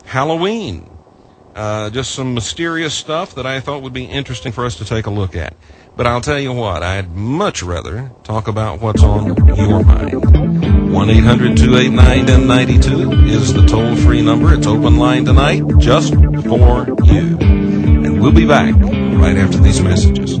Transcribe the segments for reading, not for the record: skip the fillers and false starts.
Halloween. Just some mysterious stuff that I thought would be interesting for us to take a look at. But I'll tell you what, I'd much rather talk about what's on your mind. 1-800-289-1092 is the toll-free number. It's open line tonight just for you. And we'll be back right after these messages.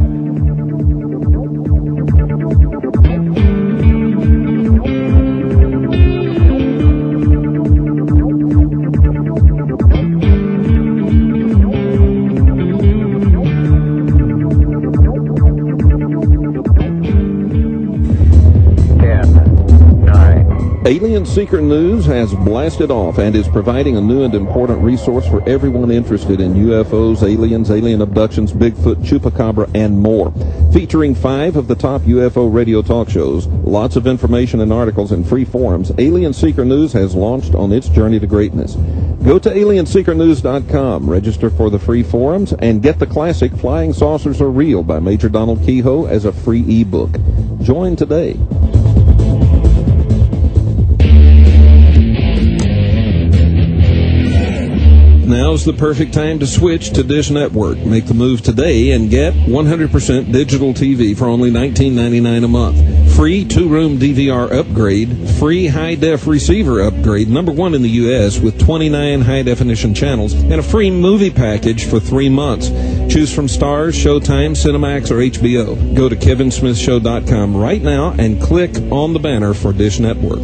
Alien Seeker News has blasted off and is providing a new and important resource for everyone interested in UFOs, aliens, alien abductions, Bigfoot, Chupacabra, and more. Featuring 5 of the top UFO radio talk shows, lots of information and articles and free forums, Alien Seeker News has launched on its journey to greatness. Go to alienseekernews.com, register for the free forums, and get the classic Flying Saucers Are Real by Major Donald Kehoe as a free ebook. Join today. Now's the perfect time to switch to Dish Network. Make the move today and get 100% digital TV for only $19.99 a month. Free 2-room DVR upgrade, free high-def receiver upgrade, #1 in the U.S. with 29 high-definition channels, and a free movie package for 3 months. Choose from Starz, Showtime, Cinemax, or HBO. Go to kevinsmithshow.com right now and click on the banner for Dish Network.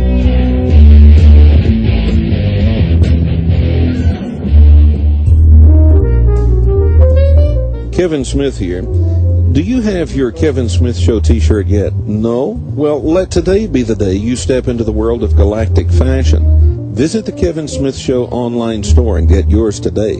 Kevin Smith here. Do you have your Kevin Smith Show t-shirt yet? No? Well, let today be the day you step into the world of galactic fashion. Visit the Kevin Smith Show online store and get yours today.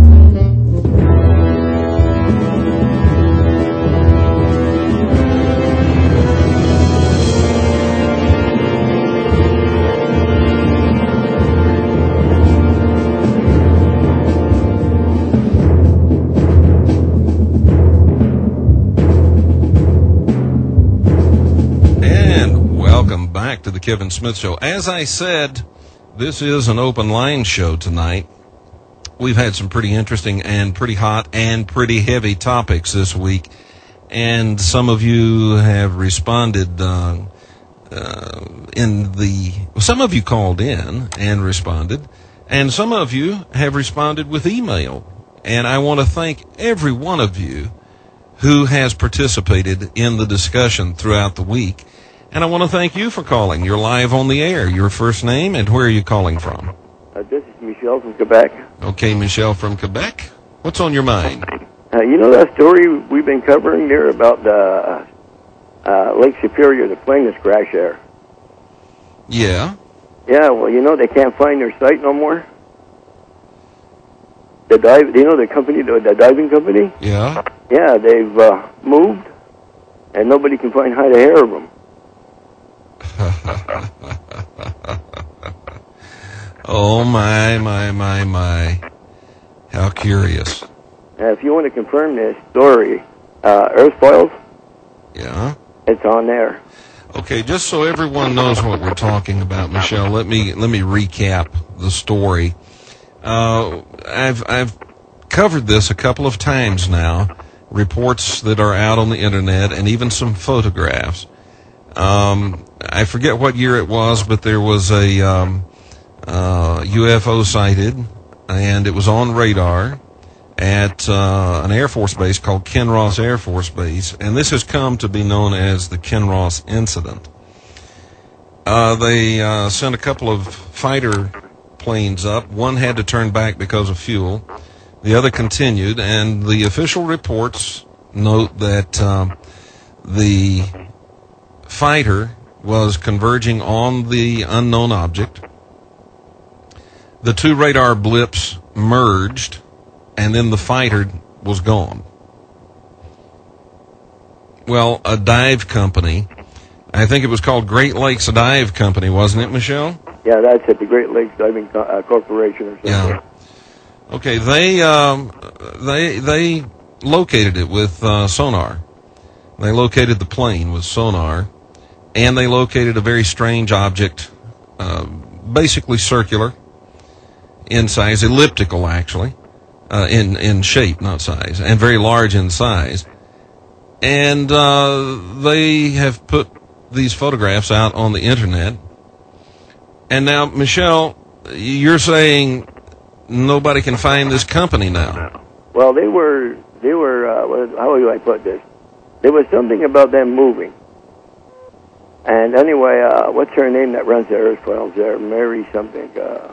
To the Kevin Smith Show. As I said, this is an open line show tonight. We've had some pretty interesting and pretty hot and pretty heavy topics this week, and some of you have responded some of you called in and responded, and some of you have responded with email, and I want to thank every one of you who has participated in the discussion throughout the week. And I want to thank you for calling. You're live on the air. Your first name and where are you calling from? This is Michelle from Quebec. Okay, Michelle from Quebec. What's on your mind? You know that story we've been covering there about Lake Superior, the plane that's crashed there? Yeah. Yeah, well, you know they can't find their site no more. You know the company, the diving company? Yeah. Yeah, they've moved, and nobody can find hide a hair of them. Oh, my. How curious. If you want to confirm this story, Earth Files, yeah, it's on there. Okay, just so everyone knows what we're talking about, Michelle, let me recap the story. I've covered this a couple of times now, reports that are out on the internet and even some photographs. I forget what year it was, but there was a UFO sighted, and it was on radar at an Air Force base called Kinross Air Force Base, and this has come to be known as the Kinross Incident. They sent a couple of fighter planes up. One had to turn back because of fuel. The other continued, and the official reports note that the fighter was converging on the unknown object. The 2 radar blips merged, and then the fighter was gone. Well, a dive company, I think it was called Great Lakes Dive Company, wasn't it, Michelle? Yeah, that's it, the Great Lakes Diving Corporation or something. Yeah. Okay, they located it with sonar. They located the plane with sonar, and they located a very strange object, basically circular. in size, elliptical actually, in shape, not size, and very large in size. And they have put these photographs out on the internet. And now, Michelle, you're saying nobody can find this company now. Well, they were. How do I put this? There was something about them moving. And anyway, what's her name that runs the Earth Files there? Mary something.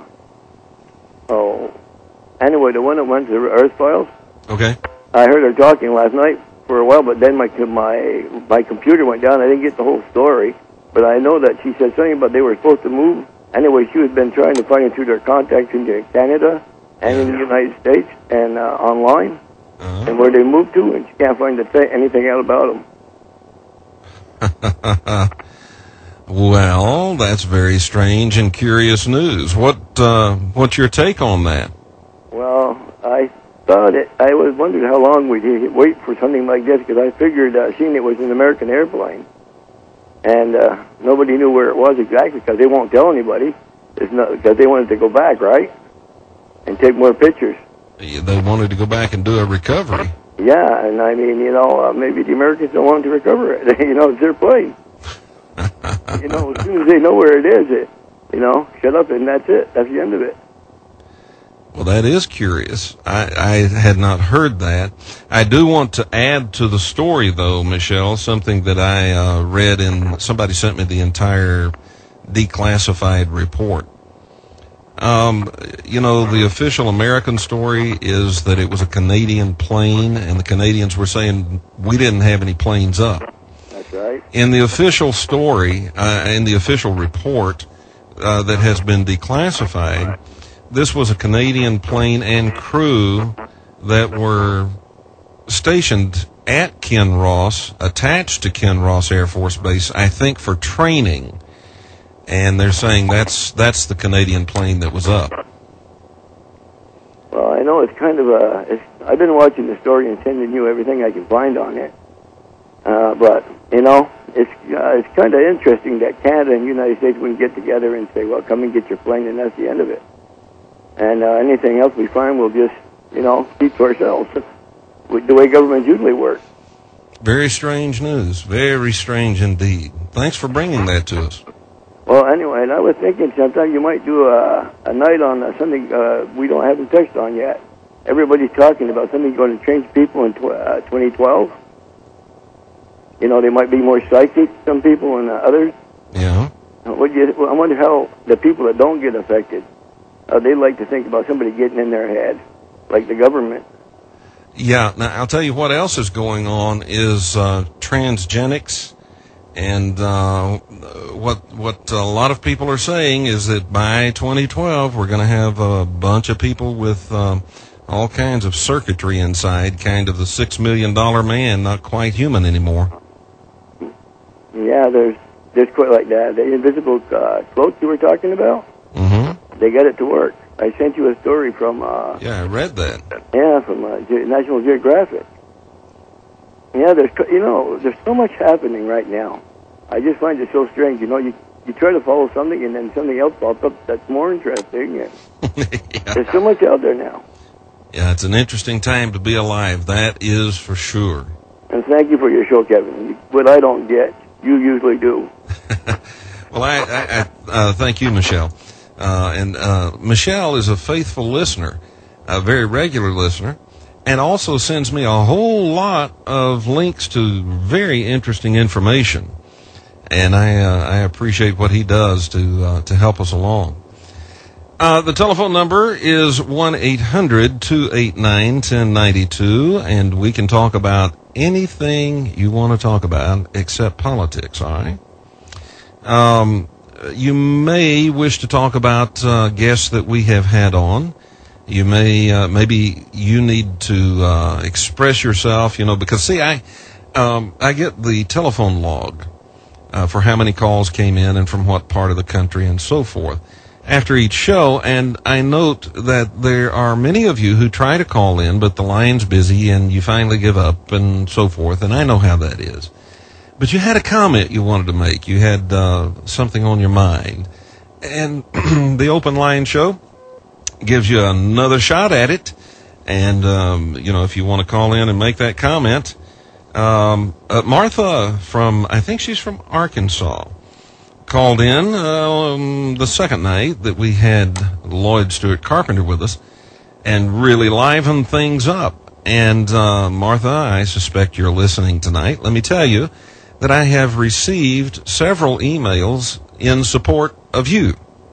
Anyway, the one that runs the Earth Files. Okay. I heard her talking last night for a while, but then my computer went down. I didn't get the whole story, but I know that she said something about they were supposed to move. Anyway, she has been trying to find it through their contacts in Canada and in the United States and online, and where they moved to, and she can't find anything out about them. Well, that's very strange and curious news. What's your take on that? Well, I was wondering how long we'd wait for something like this, because I figured, seeing it was an American airplane, and nobody knew where it was exactly, because they won't tell anybody, because they wanted to go back, right, and take more pictures. They wanted to go back and do a recovery. Yeah, and I mean, maybe the Americans don't want to recover it. It's their plane. As soon as they know where it is, shut up, and that's it. That's the end of it. Well, that is curious. I had not heard that. I do want to add to the story, though, Michelle, something that I read somebody sent me the entire declassified report. The official American story is that it was a Canadian plane, and the Canadians were saying we didn't have any planes up. That's right. In the official story, in the official report that has been declassified, this was a Canadian plane and crew that were stationed at Kinross, attached to Kinross Air Force Base, I think for training. And they're saying that's the Canadian plane that was up. Well, I know it's kind of I've been watching the story and sending you everything I can find on it. But, it's kind of interesting that Canada and the United States wouldn't get together and say, well, come and get your plane, and that's the end of it. And anything else we find, we'll just, keep to ourselves, the way governments usually work. Very strange news. Very strange indeed. Thanks for bringing that to us. Well, anyway, and I was thinking sometime you might do a night on something we haven't touched on yet. Everybody's talking about something going to change people in 2012. They might be more psychic, some people, than others. Yeah. I wonder how the people that don't get affected, they like to think about somebody getting in their head, like the government. Yeah. Now, I'll tell you what else is going on is transgenics. And what a lot of people are saying is that by 2012, we're going to have a bunch of people with all kinds of circuitry inside, kind of the $6 million man, not quite human anymore. Yeah, there's quite like that. The invisible cloak you were talking about, they got it to work. I sent you a story from... yeah, I read that. Yeah, from National Geographic. Yeah, there's so much happening right now. I just find it so strange. You try to follow something, and then something else pops up that's more interesting. And yeah. There's so much out there now. Yeah, it's an interesting time to be alive. That is for sure. And thank you for your show, Kevin. What I don't get, you usually do. Well, I thank you, Michelle. And Michelle is a faithful listener, a very regular listener, and also sends me a whole lot of links to very interesting information. And I appreciate what he does to help us along. The telephone number is 1-800-289-1092, and we can talk about anything you want to talk about except politics, all right? You may wish to talk about guests that we have had on. You may, maybe you need to express yourself, because, see, I get the telephone log for how many calls came in and from what part of the country and so forth after each show, and I note that there are many of you who try to call in, but the line's busy and you finally give up and so forth, and I know how that is. But you had a comment you wanted to make. You had something on your mind. And the open line show gives you another shot at it. And, if you want to call in and make that comment, Martha I think she's from Arkansas, called in the second night that we had Lloyd Stewart Carpenter with us and really livened things up. And, Martha, I suspect you're listening tonight. Let me tell you that I have received several emails in support of you.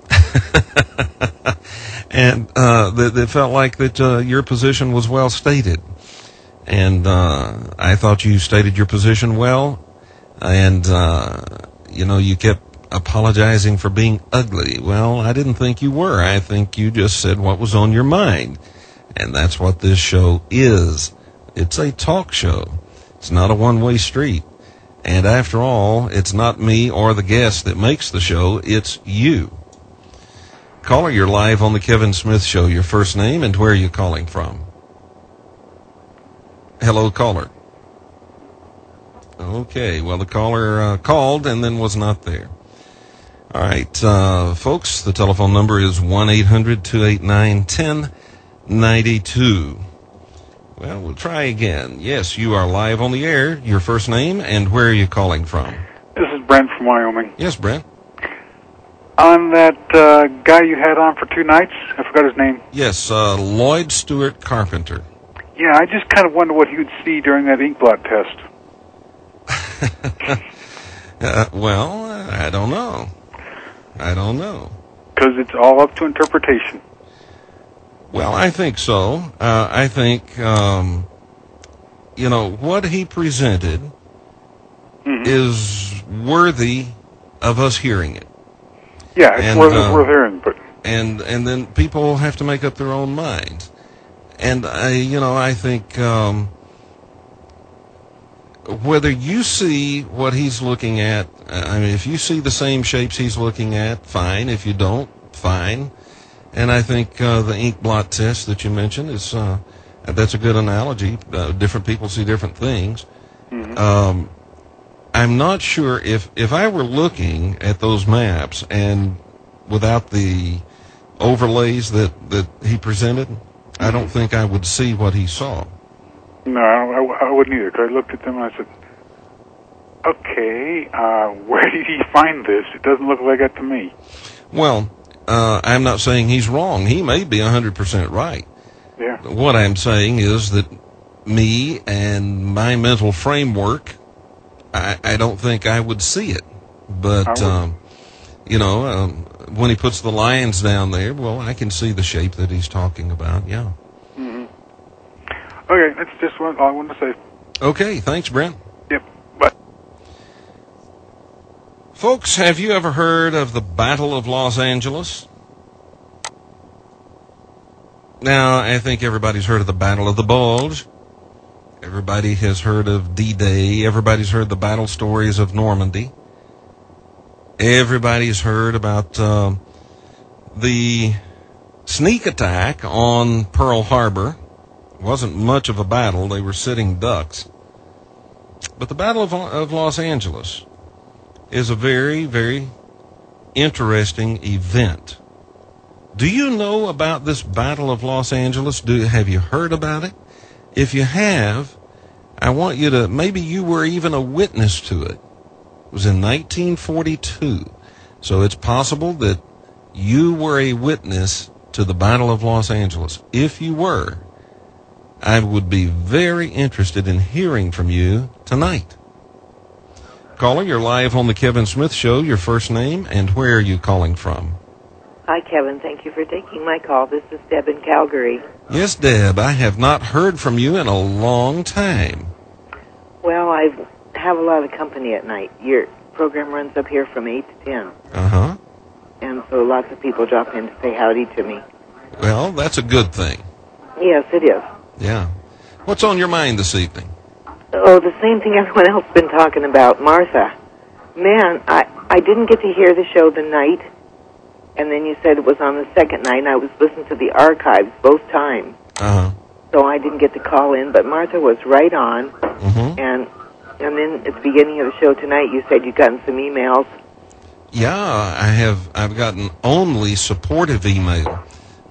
And that felt like that your position was well stated. And I thought you stated your position well. And, you kept apologizing for being ugly. Well, I didn't think you were. I think you just said what was on your mind. And that's what this show is. It's a talk show. It's not a one-way street. And after all, it's not me or the guest that makes the show. It's you. Caller, you're live on the Kevin Smith Show. Your first name and where are you calling from? Hello, caller. Okay, well, the caller called and then was not there. All right, folks, the telephone number is 1-800-289-1092. Well, we'll try again. Yes, you are live on the air. Your first name and where are you calling from? This is Brent from Wyoming. Yes, Brent. On that guy you had on for 2 nights, I forgot his name. Yes, Lloyd Stewart Carpenter. Yeah, I just kind of wonder what he would see during that ink blot test. Well, I don't know. Because it's all up to interpretation. Well, I think so. I think, what he presented is worthy of us hearing it. Yeah, it's worth hearing, but and then people have to make up their own minds. And I think whether you see what he's looking at, if you see the same shapes he's looking at, fine. If you don't, fine. And I think the ink blot test that you mentioned is that's a good analogy. Different people see different things. Mm-hmm. I'm not sure if I were looking at those maps and without the overlays that he presented, I don't think I would see what he saw. No, I wouldn't either, because I looked at them and I said, okay, where did he find this? It doesn't look like that to me. Well, I'm not saying he's wrong. He may be 100% right. Yeah. What I'm saying is that me and my mental framework, I don't think I would see it. But, when he puts the lines down there, well, I can see the shape that he's talking about, yeah. Mm-hmm. Okay, that's just all I wanted to say. Okay, thanks, Brent. Yep, bye. Folks, have you ever heard of the Battle of Los Angeles? Now, I think everybody's heard of the Battle of the Bulge. Everybody has heard of D-Day. Everybody's heard the battle stories of Normandy. Everybody's heard about the sneak attack on Pearl Harbor. It wasn't much of a battle. They were sitting ducks. But the Battle of Los Angeles is a very, very interesting event. Do you know about this Battle of Los Angeles? Have you heard about it? If you have, I want you to, maybe you were even a witness to it. It was in 1942. So it's possible that you were a witness to the Battle of Los Angeles. If you were, I would be very interested in hearing from you tonight. Caller, you're live on the Kevin Smith Show. Your first name and where are you calling from? Hi, Kevin. Thank you for taking my call. This is Deb in Calgary. Yes, Deb. I have not heard from you in a long time. Well, I have a lot of company at night. Your program runs up here from 8 to 10. Uh-huh. And so lots of people drop in to say howdy to me. Well, that's a good thing. Yes, it is. Yeah. What's on your mind this evening? Oh, the same thing everyone else has been talking about, Martha. Man, I didn't get to hear the show the night, and then you said it was on the second night, and I was listening to the archives both times. Uh-huh. So I didn't get to call in, but Martha was right on. Mm-hmm. And then at the beginning of the show tonight, you said you'd gotten some emails. Yeah, I've gotten only supportive email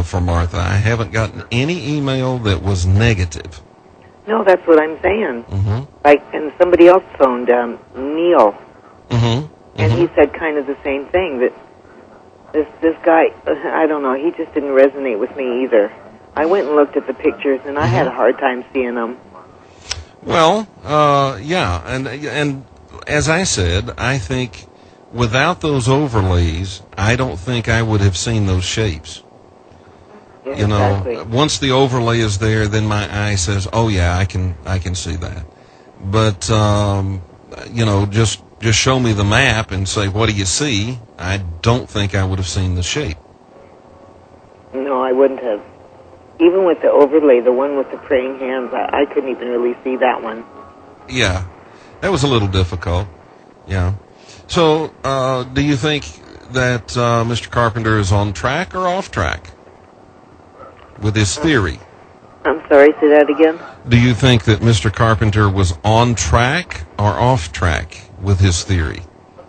for Martha. I haven't gotten any email that was negative. No, that's what I'm saying. Mm-hmm. Like, and somebody else phoned, Neil, Mm-hmm. and he said kind of the same thing, that this guy, I don't know, he just didn't resonate with me either. I went and looked at the pictures, and I had a hard time seeing them. Well, yeah, and as I said, I think without those overlays, I don't think I would have seen those shapes. Yeah, You know, exactly. once the overlay is there, then my eye says, "Oh yeah, I can see that." But you know, just show me the map and say, "What do you see?" I don't think I would have seen the shape. No, I wouldn't have. Even with the overlay, the one with the praying hands, I couldn't even really see that one. Yeah, that was a little difficult. Yeah. So, do you think that Mr. Carpenter is on track or off track with his theory? I'm sorry, say that again? Do you think that Mr. Carpenter was on track or off track with his theory?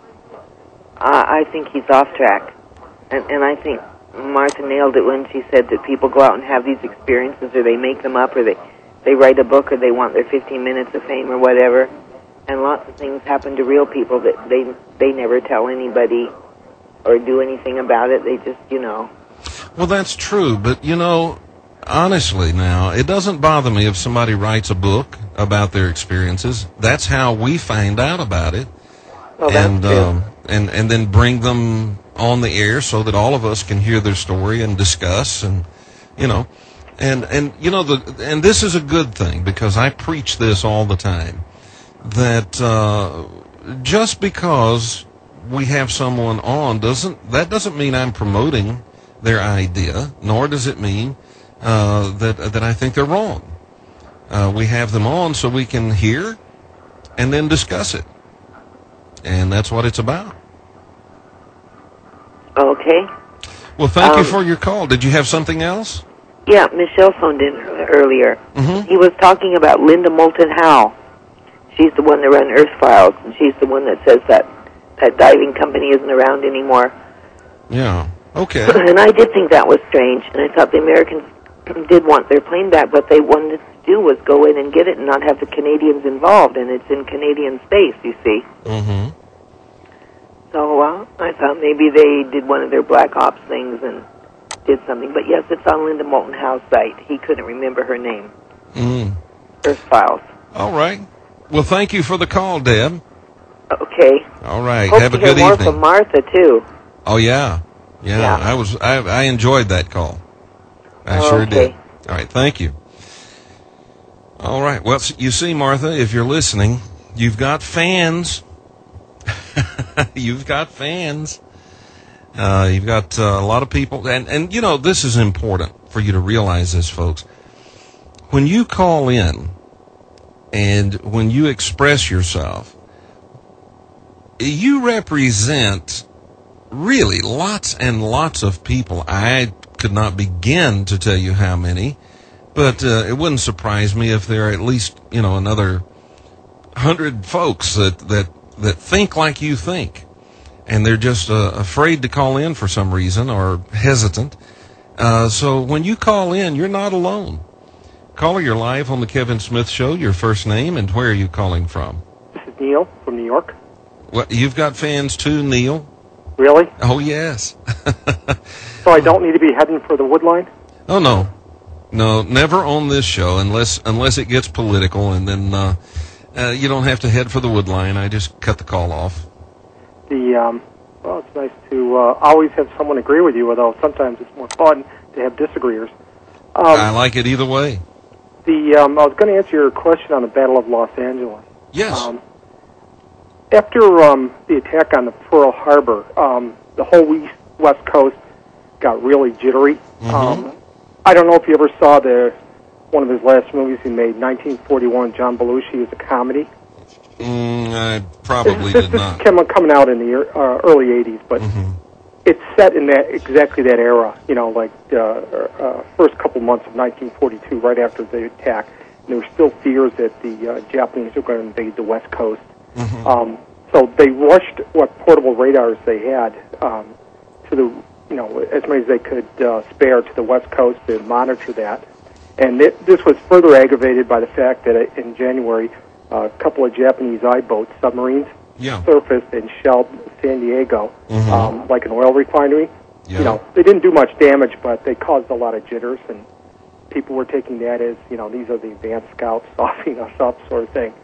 I think he's off track. And I think Martha nailed it when she said that people go out and have these experiences, or they make them up, or they write a book, or they want their 15 minutes of fame or whatever. And lots of things happen to real people that they never tell anybody or do anything about it. They just, you know. Well, that's true, but, you know, honestly now, it doesn't bother me if somebody writes a book about their experiences. That's how we find out about it. Well, that's true. And then bring them on the air so that all of us can hear their story and discuss, and you know, and you know, and this is a good thing, because I preach this all the time, that just because we have someone on doesn't mean I'm promoting their idea, nor does it mean that I think they're wrong. We have them on so we can hear and then discuss it, and that's what it's about. Okay. Well, thank you for your call. Did you have something else? Yeah, Michelle phoned in earlier. Mm-hmm. He was talking about Linda Moulton Howe. She's the one that ran Earth Files, and she's the one that says that diving company isn't around anymore. Yeah. Okay. And I did think that was strange, and I thought the Americans did want their plane back. What they wanted to do was go in and get it and not have the Canadians involved, and it's in Canadian space, you see. Mm-hmm. So I thought maybe they did one of their Black Ops things and did something. But yes, it's on Linda Moulton Howe's site. He couldn't remember her name. Earth Files. All right. Well, thank you for the call, Deb. Okay. All right. Hope Have a to hear good more evening. from Martha too. Oh yeah. Yeah. I enjoyed that call. I sure did. All right. Thank you. All right. Well, you see, Martha, if you're listening, you've got fans. You've got fans. You've got a lot of people. And, you know, this is important for you to realize this, folks. When you call in and when you express yourself, you represent really lots and lots of people. I could not begin to tell you how many, but it wouldn't surprise me if there are at least, you know, another 100 folks that think like you think, and they're just afraid to call in for some reason or hesitant. So when you call in, you're not alone. Caller, you're live on the Kevin Smith Show. Your first name and where are you calling from? This is Neil from New York. What, you've got fans too, Neil? Really? Oh, yes. So I don't need to be heading for the Woodline? Oh, no. No, never on this show unless it gets political, and then you don't have to head for the Woodline. I just cut the call off. Well, it's nice to always have someone agree with you, although sometimes it's more fun to have disagreeers. I like it either way. I was going to answer your question on the Battle of Los Angeles. Yes. After the attack on the Pearl Harbor, the whole West Coast got really jittery. Mm-hmm. I don't know if you ever saw one of his last movies he made, 1941, John Belushi. It was a comedy. I probably did not. This is coming out in the early 80s, but it's set in exactly that era, you know, like first couple months of 1942, right after the attack. And there were still fears that the Japanese were going to invade the West Coast. So they rushed what portable radars they had to the as many as they could spare to the West Coast to monitor that. And this was further aggravated by the fact that in January, a couple of Japanese I-boats, submarines, surfaced and shelled San Diego, like an oil refinery. Yeah. They didn't do much damage, but they caused a lot of jitters, and people were taking that as, these are the advanced scouts softening us up sort of thing.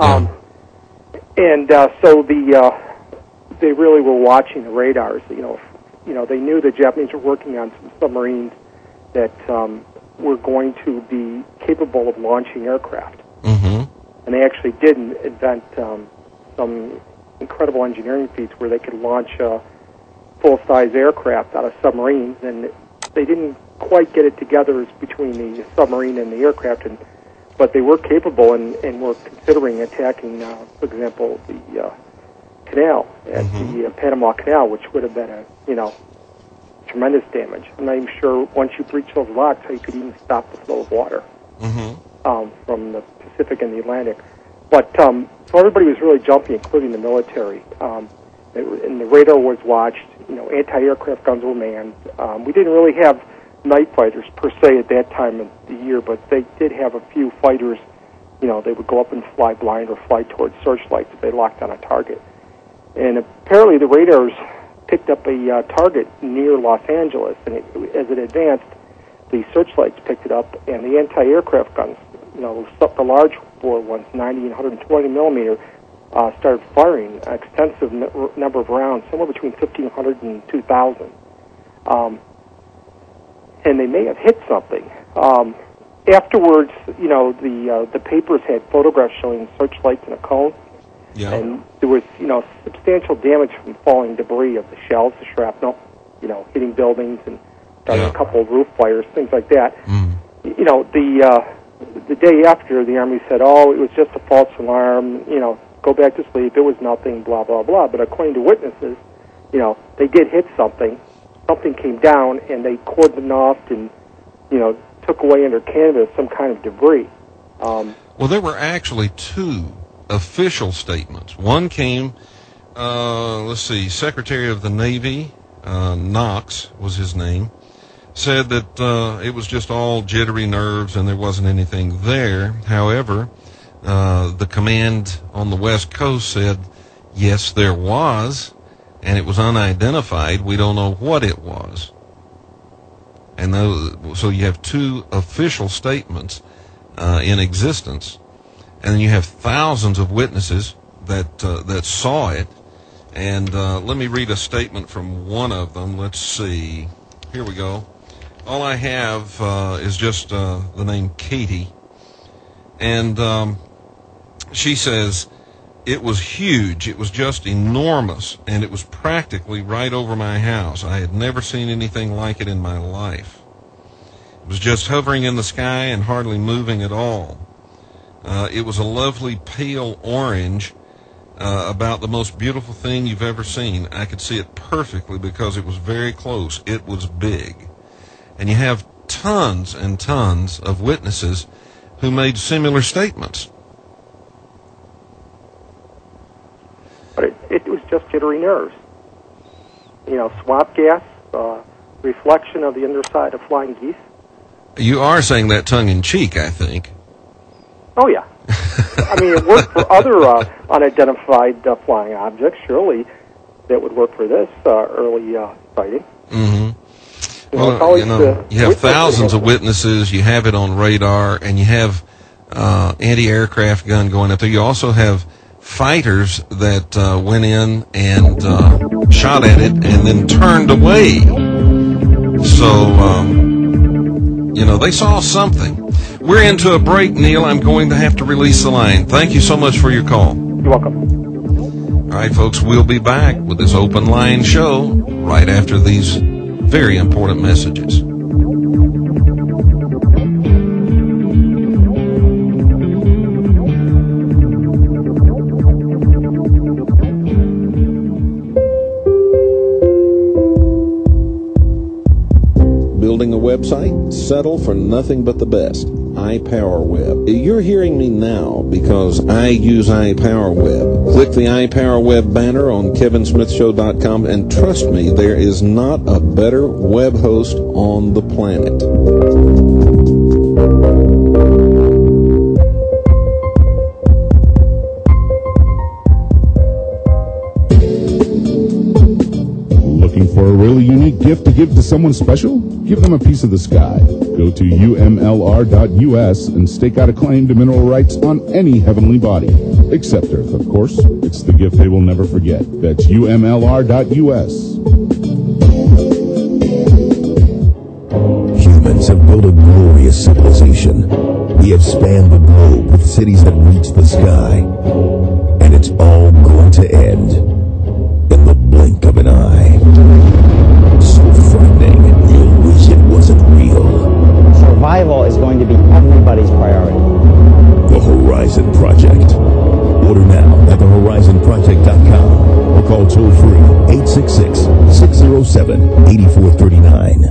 So they really were watching the radars. They knew the Japanese were working on some submarines that were going to be capable of launching aircraft. And they actually did invent some incredible engineering feats where they could launch full-size aircraft out of submarines, and they didn't quite get it together as between the submarine and the aircraft, but they were capable and were considering attacking, for example, the canal at the Panama Canal, which would have been tremendous damage. I'm not even sure once you breach those locks how you could even stop the flow of water from the Pacific and the Atlantic. But so everybody was really jumpy, including the military. And the radar was watched. Anti-aircraft guns were manned. We didn't really have night fighters per se at that time of the year, but they did have a few fighters. They would go up and fly blind or fly towards searchlights if they locked on a target. And apparently the radars picked up a target near Los Angeles, and as it advanced, the searchlights picked it up, and the anti-aircraft guns, the large bore ones, 90 and 120 millimeter, started firing an extensive number of rounds, somewhere between 1,500 and 2,000. And they may have hit something. Afterwards, the papers had photographs showing searchlights in a cone. Yeah. And there was, substantial damage from falling debris of the shells, the shrapnel, hitting buildings and starting a couple of roof fires, things like that. The day after, the Army said, it was just a false alarm, go back to sleep, it was nothing, blah, blah, blah. But according to witnesses, they did hit something. Something came down, and they cordoned off and, took away under canvas some kind of debris. Well, there were actually two official statements. One came, Secretary of the Navy, Knox was his name, said that it was just all jittery nerves and there wasn't anything there. However, the command on the West Coast said, yes, there was, and it was unidentified. We don't know what it was. And so you have two official statements in existence, and then you have thousands of witnesses that saw it. And let me read a statement from one of them. Let's see. Here we go. All I have is just the name Katie. And she says, it was huge. It was just enormous, and it was practically right over my house. I had never seen anything like it in my life. It was just hovering in the sky and hardly moving at all. It was a lovely pale orange, about the most beautiful thing you've ever seen. I could see it perfectly because it was very close. It was big. And you have tons and tons of witnesses who made similar statements. But it was just jittery nerves. Swamp gas, reflection of the underside of flying geese. You are saying that tongue-in-cheek, I think. Oh, yeah. I mean, it worked for other unidentified flying objects. Surely that would work for this early sighting. Mm-hmm. Well, you have thousands of witnesses. You have it on radar, and you have anti-aircraft gun going up there. You also have fighters that went in and shot at it and then turned away. So, they saw something. We're into a break, Neil. I'm going to have to release the line. Thank you so much for your call. You're welcome. All right, folks, we'll be back with this open line show right after these very important messages. Building a website? Settle for nothing but the best. iPowerWeb. You're hearing me now because I use iPowerWeb. Click the iPowerWeb banner on kevinsmithshow.com, and trust me, there is not a better web host on the planet. Looking for a really unique gift to give to someone special? Give them a piece of the sky. Go to umlr.us and stake out a claim to mineral rights on any heavenly body. Except Earth, of course. It's the gift they will never forget. That's umlr.us. Humans have built a glorious civilization. We have spanned the globe with cities that reach the sky. And it's all going to end in the blink of an eye. So frightening, you'll wish it wasn't real. Survival is going to be everybody's priority. The Horizon Project. Order now at thehorizonproject.com or call toll-free 866-607-8439.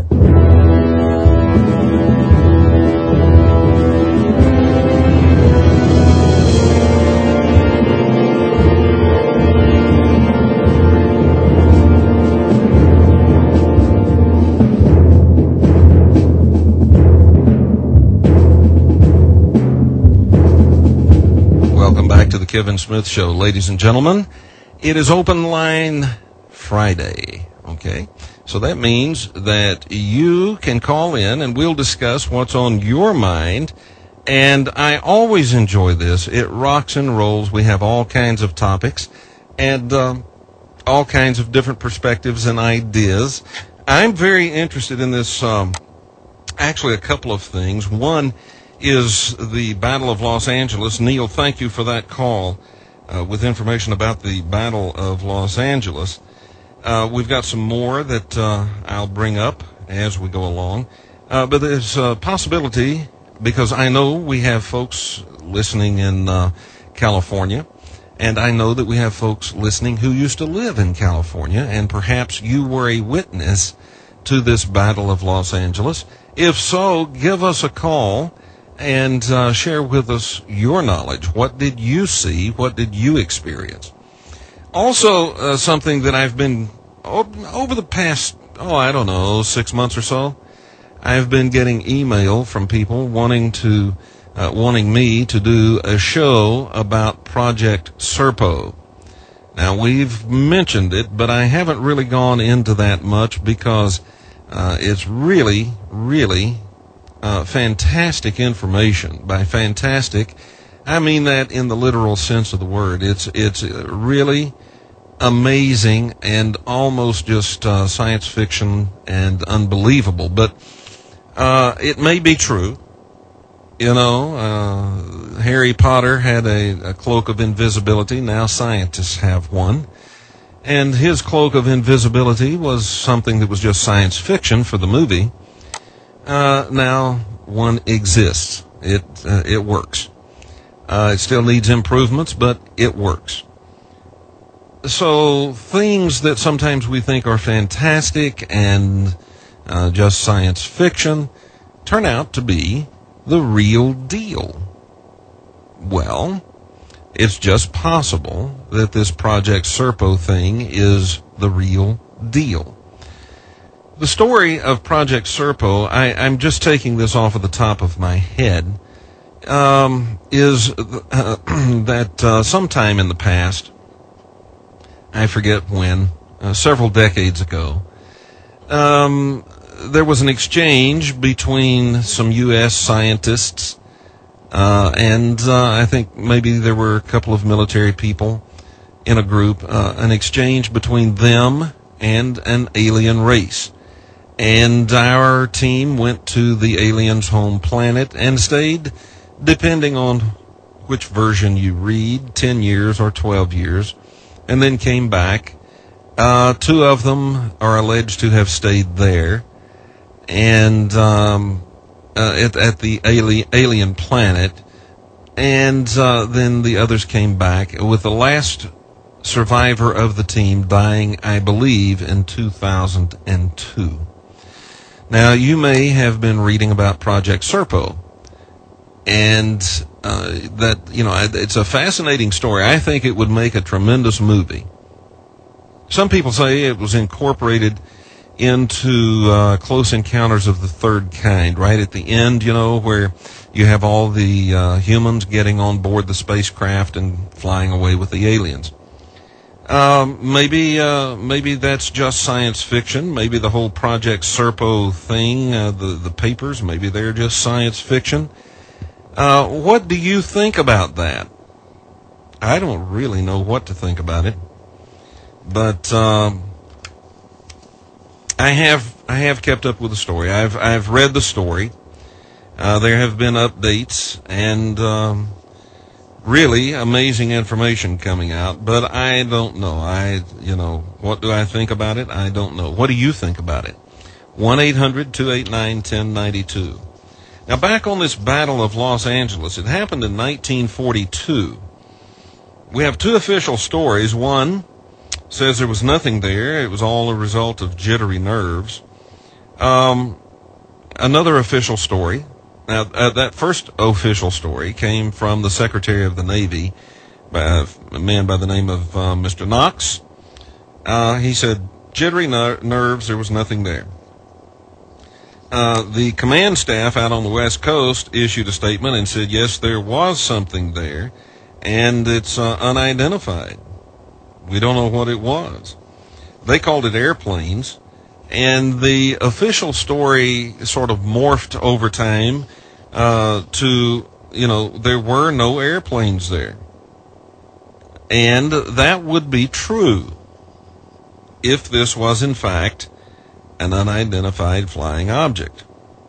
Kevin Smith Show, ladies and gentlemen. It is Open Line Friday, okay? So that means that you can call in and we'll discuss what's on your mind. And I always enjoy this. It rocks and rolls. We have all kinds of topics and all kinds of different perspectives and ideas. I'm very interested in this, actually a couple of things. One is the Battle of Los Angeles. Neil, thank you for that call with information about the Battle of Los Angeles. We've got some more that I'll bring up as we go along. But there's a possibility, because I know we have folks listening in California, and I know that we have folks listening who used to live in California, and perhaps you were a witness to this Battle of Los Angeles. If so, give us a call and share with us your knowledge. What did you see? What did you experience? Also, something that I've been, over the past, 6 months or so, I've been getting email from people wanting me to do a show about Project Serpo. Now, we've mentioned it, but I haven't really gone into that much because it's really, really fantastic information. By fantastic, I mean that in the literal sense of the word. It's really amazing and almost just science fiction and unbelievable. But it may be true. You know, Harry Potter had a cloak of invisibility. Now scientists have one. And his cloak of invisibility was something that was just science fiction for the movie. Now one exists. It works. It still needs improvements, but it works. So things that sometimes we think are fantastic and just science fiction turn out to be the real deal. Well, it's just possible that this Project Serpo thing is the real deal. The story of Project Serpo, I'm just taking this off of the top of my head, is that sometime in the past, I forget when, several decades ago, there was an exchange between some U.S. scientists and I think maybe there were a couple of military people in a group, an exchange between them and an alien race. And our team went to the aliens' home planet and stayed, depending on which version you read, 10 years or 12 years, and then came back. 2 of them are alleged to have stayed there, and at the alien planet, and then the others came back, with the last survivor of the team dying, I believe, in 2002. Now, you may have been reading about Project Serpo. And that, it's a fascinating story. I think it would make a tremendous movie. Some people say it was incorporated into Close Encounters of the Third Kind, right at the end, where you have all the humans getting on board the spacecraft and flying away with the aliens. Maybe that's just science fiction. Maybe the whole Project Serpo thing, the papers, maybe they're just science fiction. What do you think about that? I don't really know what to think about it, but I have kept up with the story. I've read the story. There have been updates and really amazing information coming out, but I don't know. What do I think about it? I don't know. What do you think about it? 1-800-289-1092. Now, back on this Battle of Los Angeles, it happened in 1942. We have two official stories. One says there was nothing there. It was all a result of jittery nerves. Another official story. Now, that first official story came from the Secretary of the Navy, a man by the name of Mr. Knox. He said, jittery nerves, there was nothing there. The command staff out on the West Coast issued a statement and said, yes, there was something there, and it's unidentified. We don't know what it was. They called it airplanes, and the official story sort of morphed over time to, there were no airplanes there. And that would be true if this was, in fact, an unidentified flying object.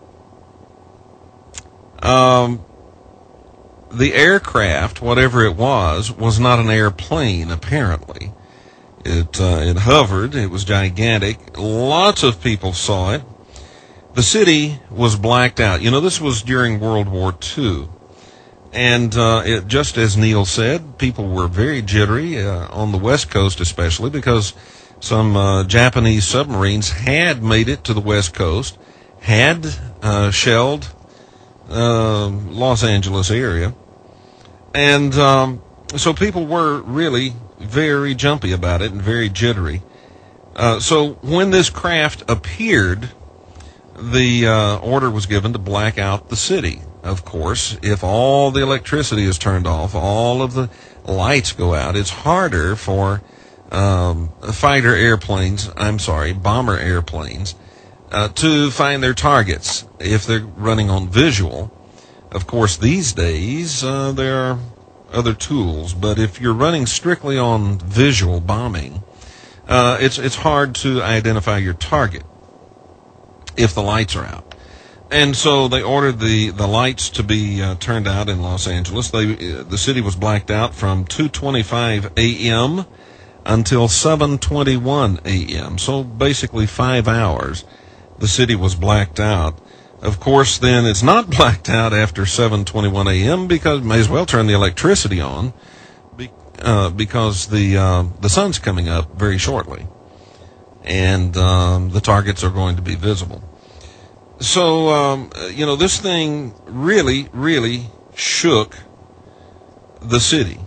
The aircraft, whatever it was not an airplane, apparently. It hovered. It was gigantic. Lots of people saw it. The city was blacked out. This was during World War II. And just as Neil said, people were very jittery, on the West Coast especially, because some Japanese submarines had made it to the West Coast, had shelled Los Angeles area. And so people were really very jumpy about it and very jittery. So when this craft appeared, the order was given to black out the city. Of course, if all the electricity is turned off, all of the lights go out, it's harder for bomber airplanes, to find their targets if they're running on visual. Of course, these days, there are other tools, but if you're running strictly on visual bombing, it's hard to identify your target if the lights are out. And so they ordered the lights to be turned out in Los Angeles. The city was blacked out from 2:25 a.m. until 7:21 a.m. So basically 5 hours the city was blacked out. Of course, then it's not blacked out after 7:21 a.m. because may as well turn the electricity on because the sun's coming up very shortly, and the targets are going to be visible. So this thing really, really shook the city.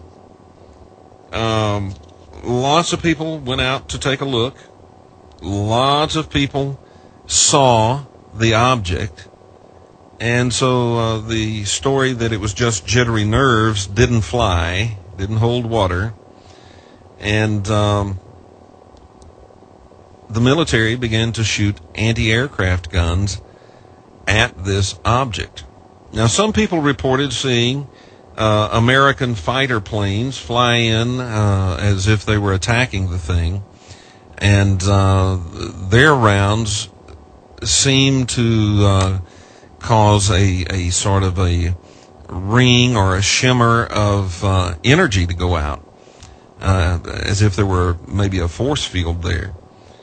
Lots of people went out to take a look. Lots of people saw the object. And so the story that it was just jittery nerves didn't fly, didn't hold water. And the military began to shoot anti-aircraft guns at this object. Now, some people reported seeing American fighter planes fly in as if they were attacking the thing, and their rounds seemed to cause a sort of a ring or a shimmer of energy to go out, as if there were maybe a force field there.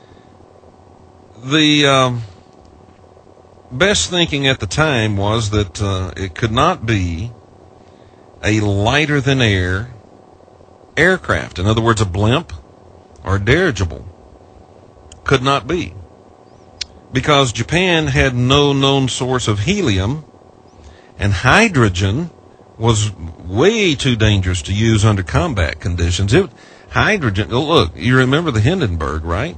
The best thinking at the time was that it could not be a lighter-than-air aircraft. In other words, a blimp or a dirigible. Could not be. Because Japan had no known source of helium, And hydrogen was way too dangerous to use under combat conditions. Hydrogen, look, you remember the Hindenburg, right?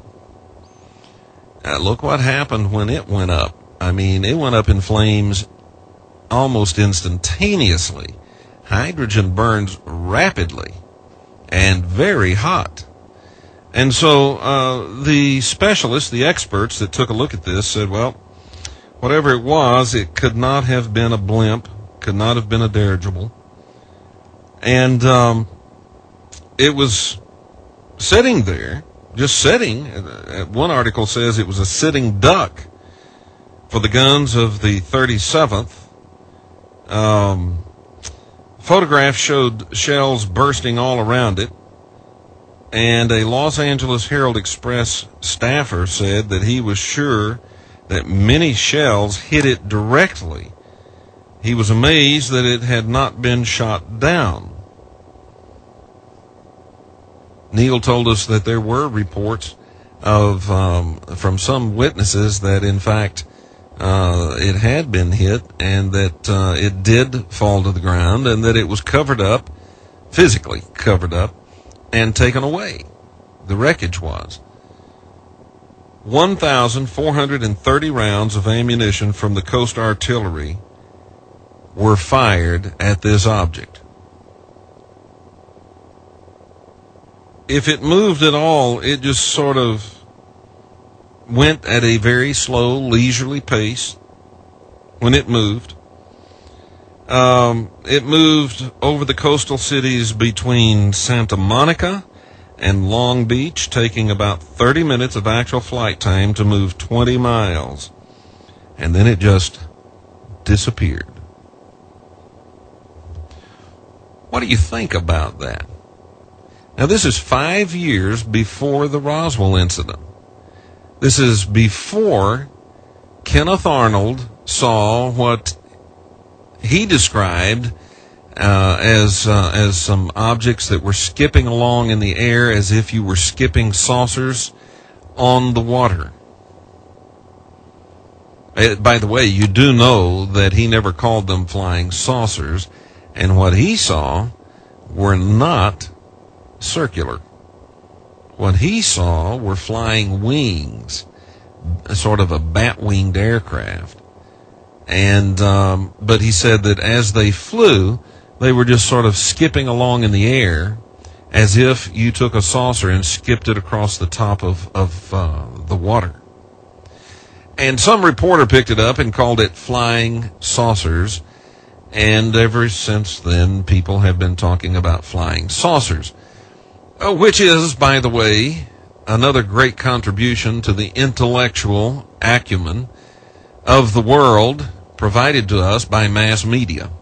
Look what happened when it went up. I mean, it went up in flames almost instantaneously. Hydrogen burns rapidly and very hot. And so the specialists, the experts that took a look at this said, well, whatever it was, it could not have been a blimp, could not have been a dirigible. And it was sitting there, just sitting. One article says it was a sitting duck for the guns of the 37th. Photographs showed shells bursting all around it. And a Los Angeles Herald Express staffer said that he was sure that many shells hit it directly. He was amazed that it had not been shot down. Neil told us that there were reports of from some witnesses that, in fact, it had been hit and that it did fall to the ground and that it was covered up, physically covered up, and taken away. The wreckage was 1,430 rounds of ammunition from the Coast Artillery were fired at this object. If it moved at all, it just sort of went at a very slow, leisurely pace when it moved. It moved over the coastal cities between Santa Monica and Long Beach, taking about 30 minutes of actual flight time to move 20 miles. And then it just disappeared. What do you think about that? Now, this is 5 years before the Roswell incident. This is before Kenneth Arnold saw what he described as some objects that were skipping along in the air as if you were skipping saucers on the water. By the way, you do know that he never called them flying saucers, and what he saw were not circular. What he saw were flying wings, sort of a bat-winged aircraft. And but he said that as they flew, they were just sort of skipping along in the air as if you took a saucer and skipped it across the top of the water. And some reporter picked it up and called it flying saucers. And ever since then, people have been talking about flying saucers, which is, by the way, another great contribution to the intellectual acumen of the world provided to us by mass media.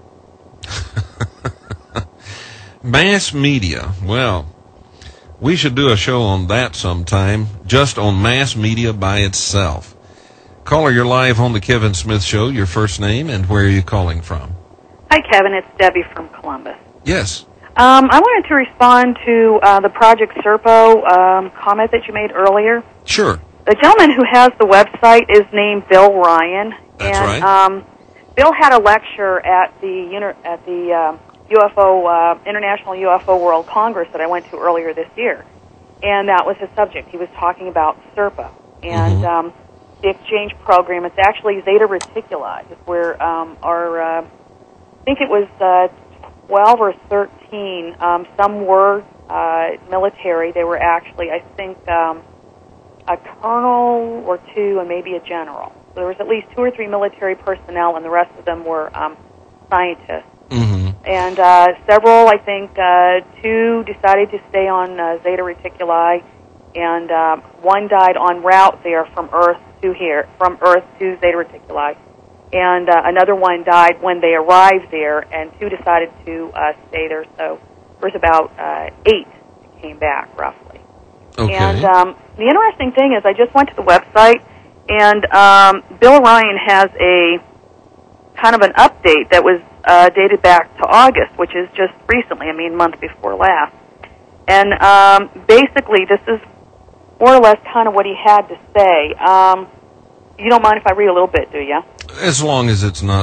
Mass media. Well, we should do a show on that sometime, just on mass media by itself. Caller, you're live on the Kevin Smith Show. Your first name and where are you calling from? Hi, Kevin. It's Debbie from Columbus. Yes. I wanted to respond to the Project Serpo comment that you made earlier. Sure. The gentleman who has the website is named Bill Ryan. That's and, right. Bill had a lecture at the UFO International UFO World Congress that I went to earlier this year, and that was his subject. He was talking about SERPA and the exchange program. It's actually Zeta Reticuli, where I think it was 12 or 13. Some were military. They were actually, I think, a colonel or two and maybe a general. So there was at least 2 or 3 military personnel, and the rest of them were scientists. And several, I think, 2 decided to stay on Zeta Reticuli, and 1 died en route there from Earth to Zeta Reticuli. And another 1 died when they arrived there, and 2 decided to stay there. So there was about 8 that came back, roughly. Okay. And the interesting thing is I just went to the website, and Bill Ryan has a kind of an update that was dated back to August, which is just recently, month before last. And basically this is more or less kind of what he had to say. You don't mind if I read a little bit, do you? As long as it's not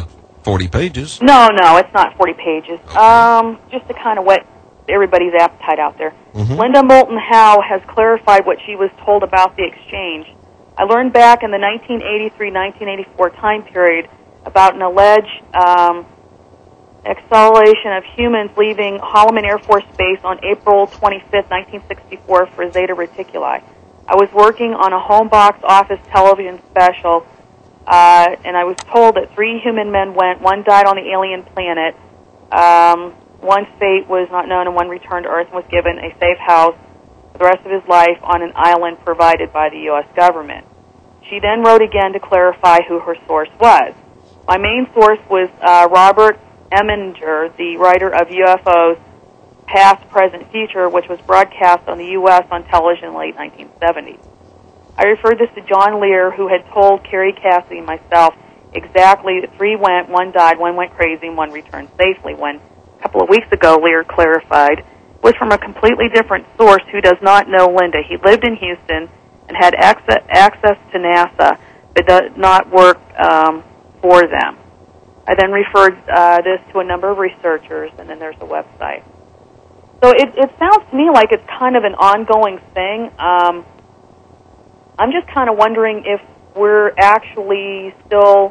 40 pages. No, it's not 40 pages. Just to kind of whet everybody's appetite out there. Mm-hmm. Linda Moulton Howe has clarified what she was told about the exchange. I learned back in the 1983-1984 time period about an alleged acceleration of humans leaving Holloman Air Force Base on April 25, 1964 for Zeta Reticuli. I was working on a home box office television special, and I was told that 3 human men went. 1 died on the alien planet. One's fate was not known, and 1 returned to Earth and was given a safe house for the rest of his life on an island provided by the U.S. government. She then wrote again to clarify who her source was. My main source was Robert Eminger, the writer of UFOs Past, Present, Future, which was broadcast on the U.S. on television in the late 1970s. I referred this to John Lear, who had told Kerry Cassidy and myself exactly that 3 went, 1 died, 1 went crazy, and 1 returned safely. When a couple of weeks ago, Lear clarified, was from a completely different source who does not know Linda. He lived in Houston and had access to NASA, but does not work for them. I then referred this to a number of researchers, and then there's a website. So it sounds to me like it's kind of an ongoing thing. I'm just kind of wondering if we're actually still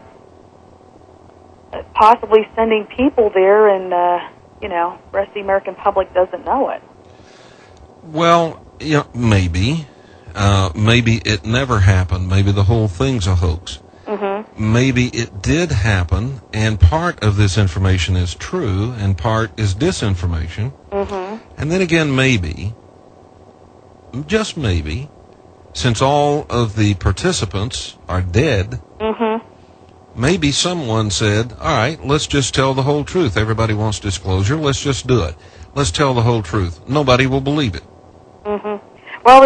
possibly sending people there, and the rest of the American public doesn't know it. Well, yeah, maybe. Maybe it never happened. Maybe the whole thing's a hoax. Mm-hmm. Maybe it did happen, and part of this information is true, and part is disinformation. Mm-hmm. And then again, maybe, just maybe, since all of the participants are dead, mm-hmm. maybe someone said, all right, let's just tell the whole truth. Everybody wants disclosure. Let's just do it. Let's tell the whole truth. Nobody will believe it. Mm-hmm. Well,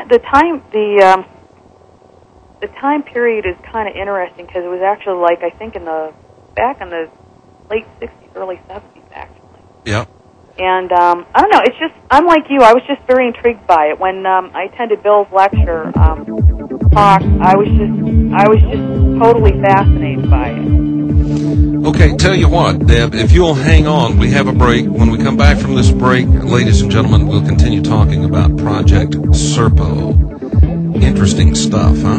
the time period is kind of interesting because it was actually like, I think, back in the late 60s, early 70s, actually. Yep. And I don't know. It's just, I'm like you. I was just very intrigued by it when I attended Bill's lecture talk. I was just totally fascinated by it. Okay, tell you what, Deb, if you'll hang on, we have a break. When we come back from this break, ladies and gentlemen, we'll continue talking about Project Serpo. Interesting stuff, huh?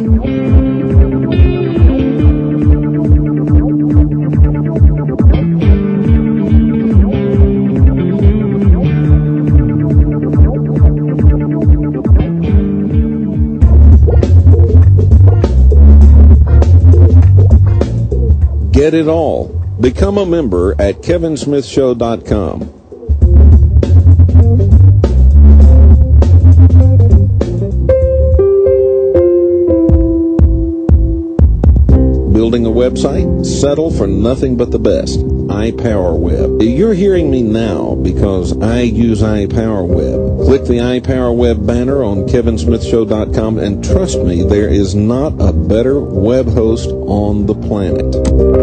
Get it all. Become a member at kevinsmithshow.com. Building a website? Settle for nothing but the best. iPowerWeb. You're hearing me now because I use iPowerWeb. Click the iPowerWeb banner on kevinsmithshow.com and trust me, there is not a better web host on the planet.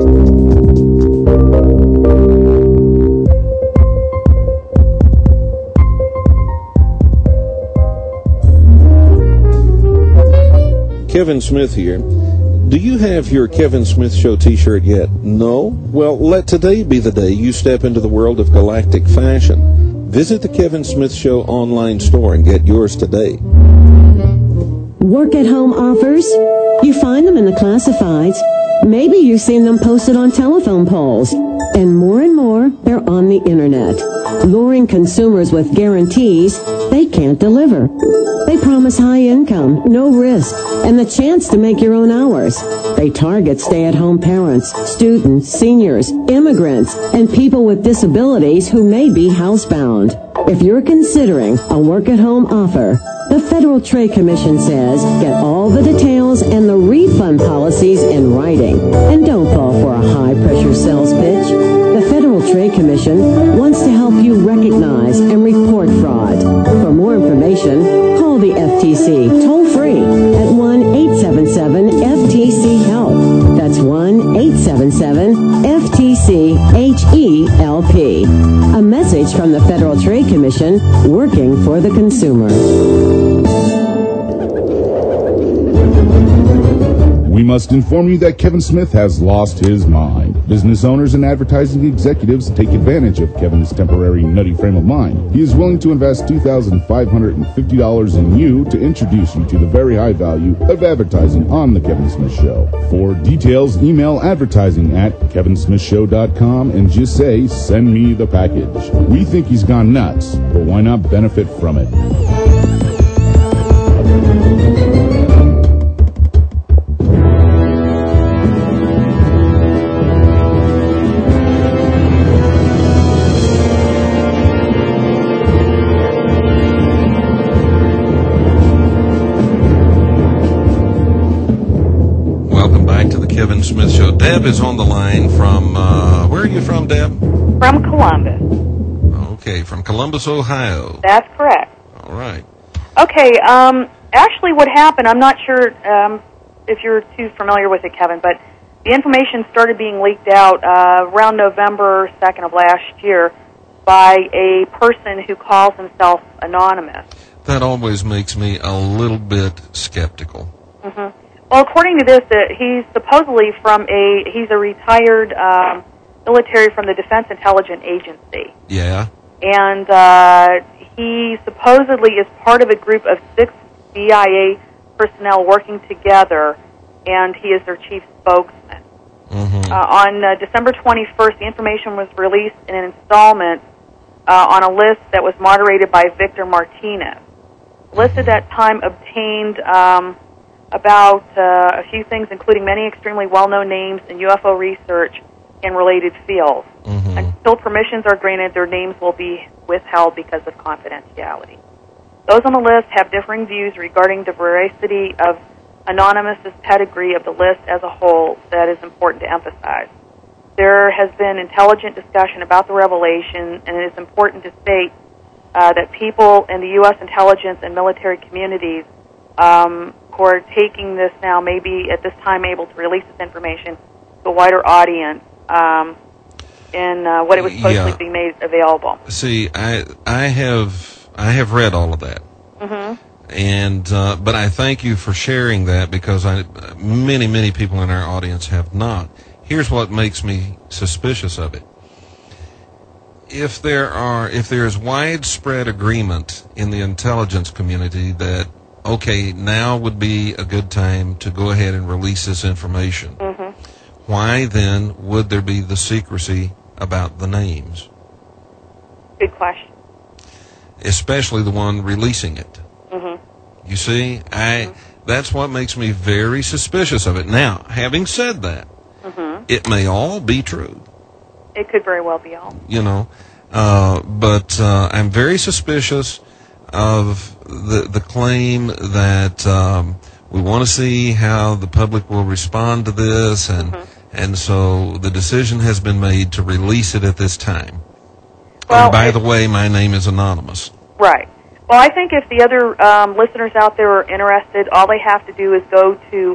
Kevin Smith here. Do you have your Kevin Smith Show t-shirt yet? No? Well, let today be the day you step into the world of galactic fashion. Visit the Kevin Smith Show online store and get yours today. Work at home offers? You find them in the classifieds. Maybe you've seen them posted on telephone poles. And more, they're on the internet, luring consumers with guarantees they can't deliver. They promise high income, no risk, and the chance to make your own hours. They target stay-at-home parents, students, seniors, immigrants, and people with disabilities who may be housebound. If you're considering a work-at-home offer, the Federal Trade Commission says get all the details and the refund policies in writing. And don't fall for a high-pressure sales pitch. The Federal Trade Commission wants to help you recognize and report fraud. For more information, call the FTC toll-free at 1-877-FTC-HELP. That's 1-877-FTC-HELP. A message from the Federal Trade Commission working for the consumer. We must inform you that Kevin Smith has lost his mind. Business owners and advertising executives take advantage of Kevin's temporary nutty frame of mind. He is willing to invest $2,550 in you to introduce you to the very high value of advertising on The Kevin Smith Show. For details, email advertising@kevinsmithshow.com and just say, send me the package. We think he's gone nuts, but why not benefit from it? Kevin Smith Show. Deb is on the line from, where are you from, Deb? From Columbus. Okay, from Columbus, Ohio. That's correct. All right. Okay, actually what happened, I'm not sure if you're too familiar with it, Kevin, but the information started being leaked out around November 2nd of last year by a person who calls himself Anonymous. That always makes me a little bit skeptical. Mm-hmm. Well, according to this, he's supposedly he's a retired military from the Defense Intelligence Agency. Yeah. And he supposedly is part of a group of 6 CIA personnel working together, and he is their chief spokesman. Mm-hmm. On December 21st, the information was released in an installment on a list that was moderated by Victor Martinez. The list at that time obtained about a few things, including many extremely well-known names in UFO research and related fields. Mm-hmm. Until permissions are granted, their names will be withheld because of confidentiality. Those on the list have differing views regarding the veracity of Anonymous's pedigree of the list as a whole that is important to emphasize. There has been intelligent discussion about the revelation, and it is important to state that people in the U.S. intelligence and military communities who are taking this now may be at this time able to release this information to a wider audience in what it was supposed to be made available. See, I have read all of that. Mm-hmm. And but I thank you for sharing that, because many people in our audience have not. Here's what makes me suspicious of it. If there is widespread agreement in the intelligence community that, okay, now would be a good time to go ahead and release this information, mm-hmm. why then would there be the secrecy about the names? Good question. Especially the one releasing it. Mm-hmm. You see, that's what makes me very suspicious of it. Now, having said that, mm-hmm. it may all be true. It could very well be all. You know, but I'm very suspicious of the claim that we want to see how the public will respond to this, and mm-hmm. and so the decision has been made to release it at this time. Well, and by the way, my name is Anonymous. Right. Well, I think if the other listeners out there are interested, all they have to do is go to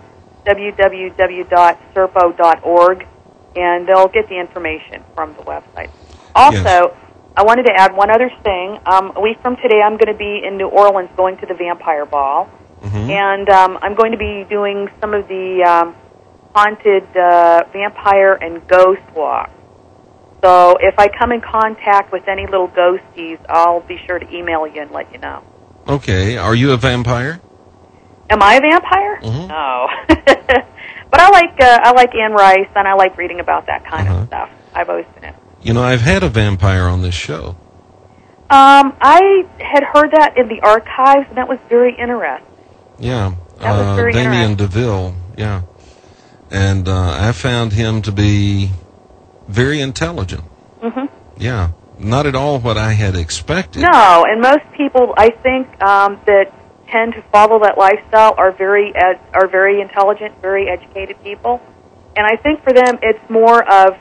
www.serpo.org, and they'll get the information from the website. Also, Yes. I wanted to add one other thing. A week from today, I'm going to be in New Orleans going to the Vampire Ball, Mm-hmm. and I'm going to be doing some of the haunted vampire and ghost walks. So if I come in contact with any little ghosties, I'll be sure to email you and let you know. Okay. Are you a vampire? Am I a vampire? Mm-hmm. No. But I like Anne Rice, and I like reading about that kind of stuff. I've always been it. You know, I've had a vampire on this show. I had heard that in the archives, and that was very interesting. Yeah. That was very Damien interesting. DeVille, yeah. And I found him to be very intelligent. Mm-hmm. Yeah. Not at all what I had expected. No, and most people, I think, that tend to follow that lifestyle are very intelligent, very educated people. And I think for them, it's more of,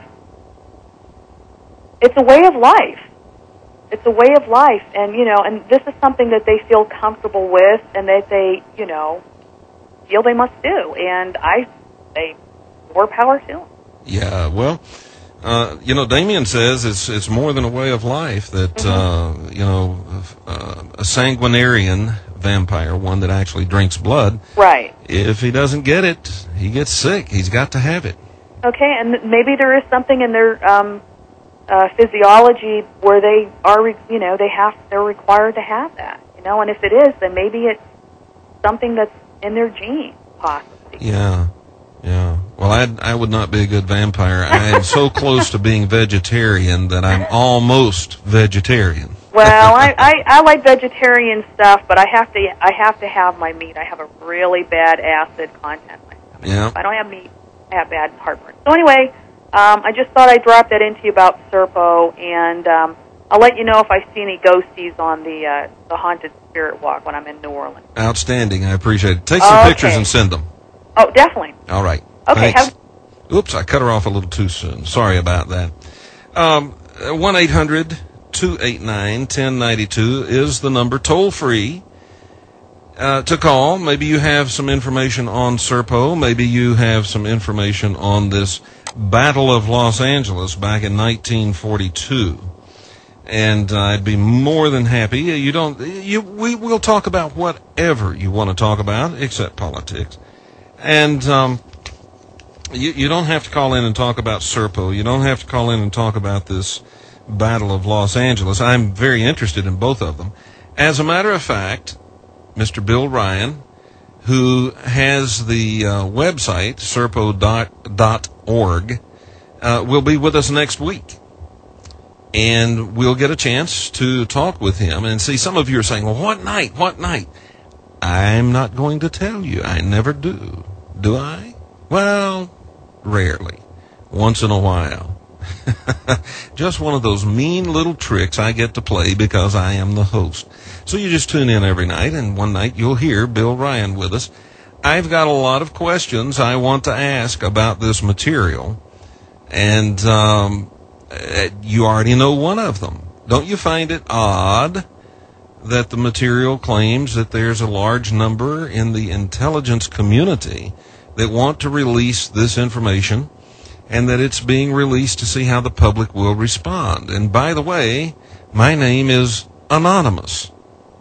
it's a way of life. It's a way of life, and and this is something that they feel comfortable with, and that they, feel they must do. And I say, more power to them. Yeah, well, Damien says it's more than a way of life. That mm-hmm. a sanguinarian vampire, one that actually drinks blood. Right. If he doesn't get it, he gets sick. He's got to have it. Okay, and maybe there is something in their physiology where they are, they're required to have that. And if it is, then maybe it's something that's in their genes, possibly. Yeah. Well, I would not be a good vampire. I am so close to being vegetarian that I'm almost vegetarian. Well, I like vegetarian stuff, but I have to have my meat. I have a really bad acid content. Yeah. If I don't have meat, I have bad heartburn. So anyway, I just thought I'd drop that into you about Serpo, and I'll let you know if I see any ghosties on the Haunted Spirit Walk when I'm in New Orleans. Outstanding. I appreciate it. Take some pictures and send them. Oh, definitely. All right. Okay. Thanks. Oops, I cut her off a little too soon. Sorry about that. 1-800-289-1092 is the number, toll free, to call. Maybe you have some information on Serpo. Maybe you have some information on this Battle of Los Angeles back in 1942. And I'd be more than happy. We'll talk about whatever you want to talk about, except politics. And you don't have to call in and talk about Serpo. You don't have to call in and talk about this Battle of Los Angeles. I'm very interested in both of them. As a matter of fact, Mr. Bill Ryan, who has the website, serpo.org, will be with us next week. And we'll get a chance to talk with him and see. Some of you are saying, well, what night? I'm not going to tell you. I never do. Do I? Well, rarely. Once in a while. Just one of those mean little tricks I get to play because I am the host. So you just tune in every night, and one night you'll hear Bill Ryan with us. I've got a lot of questions I want to ask about this material, and you already know one of them. Don't you find it odd that the material claims that there's a large number in the intelligence community that want to release this information, and that it's being released to see how the public will respond? And by the way, my name is anonymous.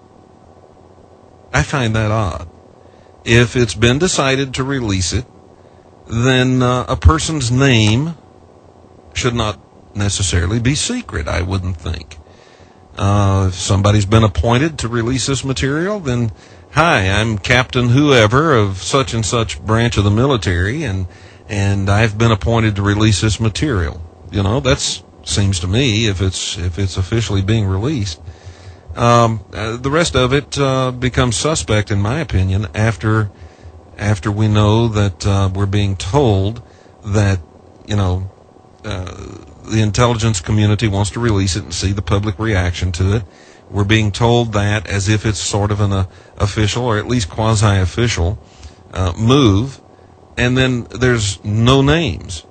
I find that odd. If it's been decided to release it, then a person's name should not necessarily be secret, I wouldn't think. If somebody's been appointed to release this material, then, hi, I'm Captain whoever of such and such branch of the military, and I've been appointed to release this material. That seems to me, if it's officially being released. The rest of it becomes suspect, in my opinion, after we know that we're being told that, the intelligence community wants to release it and see the public reaction to it. We're being told that as if it's sort of an official, or at least quasi-official, move, and then there's no names.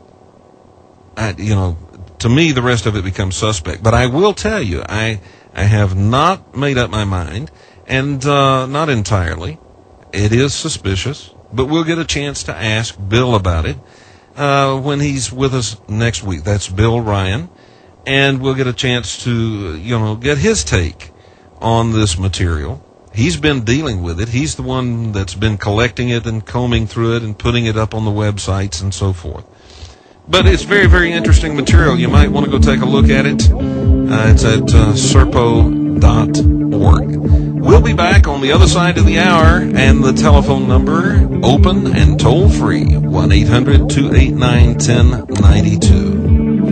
To me, the rest of it becomes suspect. But I will tell you, I have not made up my mind, and not entirely. It is suspicious, but we'll get a chance to ask Bill about it when he's with us next week. That's Bill Ryan, and we'll get a chance to, get his take on this material. He's been dealing with it. He's the one that's been collecting it and combing through it and putting it up on the websites and so forth. But it's very, very interesting material. You might want to go take a look at it. It's at serpo.org. We'll be back on the other side of the hour, and the telephone number open and toll free, 1-800-289-1092.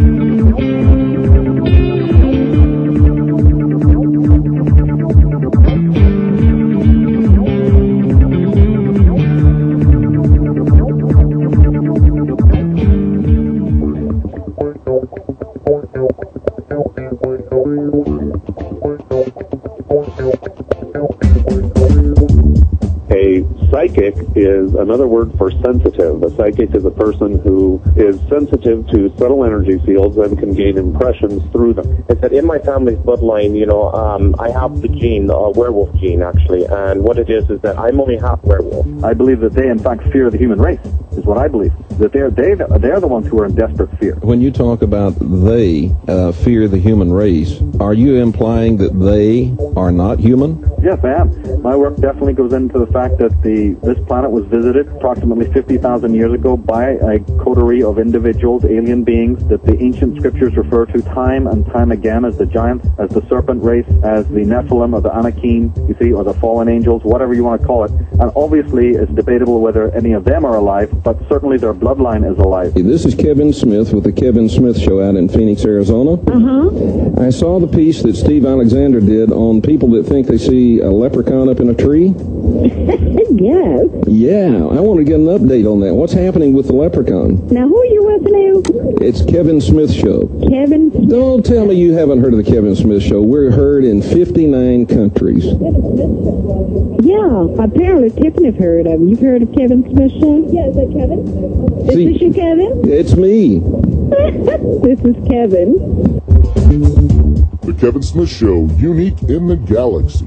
Psychic is another word for sensitive. A psychic is a person who is sensitive to subtle energy fields and can gain impressions through them. It's that in my family's bloodline, I have the gene, a werewolf gene, actually, and what it is that I'm only half werewolf. I believe that they, in fact, fear the human race. is what I believe. That they're the ones who are in desperate fear. When you talk about they fear the human race, are you implying that they are not human? Yes, I am. My work definitely goes into the fact that this planet was visited approximately 50,000 years ago by a coterie of individuals, alien beings, that the ancient scriptures refer to time and time again as the giants, as the serpent race, as the Nephilim or the Anakim, you see, or the fallen angels, whatever you want to call it. And obviously it's debatable whether any of them are alive, but certainly their bloodline is alive. This is Kevin Smith with the Kevin Smith Show out in Phoenix, Arizona. I saw the piece that Steve Alexander did on people that think they see a leprechaun up in a tree. Yes. Yeah, I want to get an update on that. What's happening with the leprechaun? Now, who are you with now? It's Kevin Smith Show. Kevin Smith? Don't tell me you haven't heard of the Kevin Smith Show. We're heard in 59 countries. Yeah, apparently Tiffany's heard of him. You've heard of Kevin Smith Show? Yeah, is that Kevin? Is this you, Kevin? It's me. This is Kevin. The Kevin Smith Show, unique in the galaxy.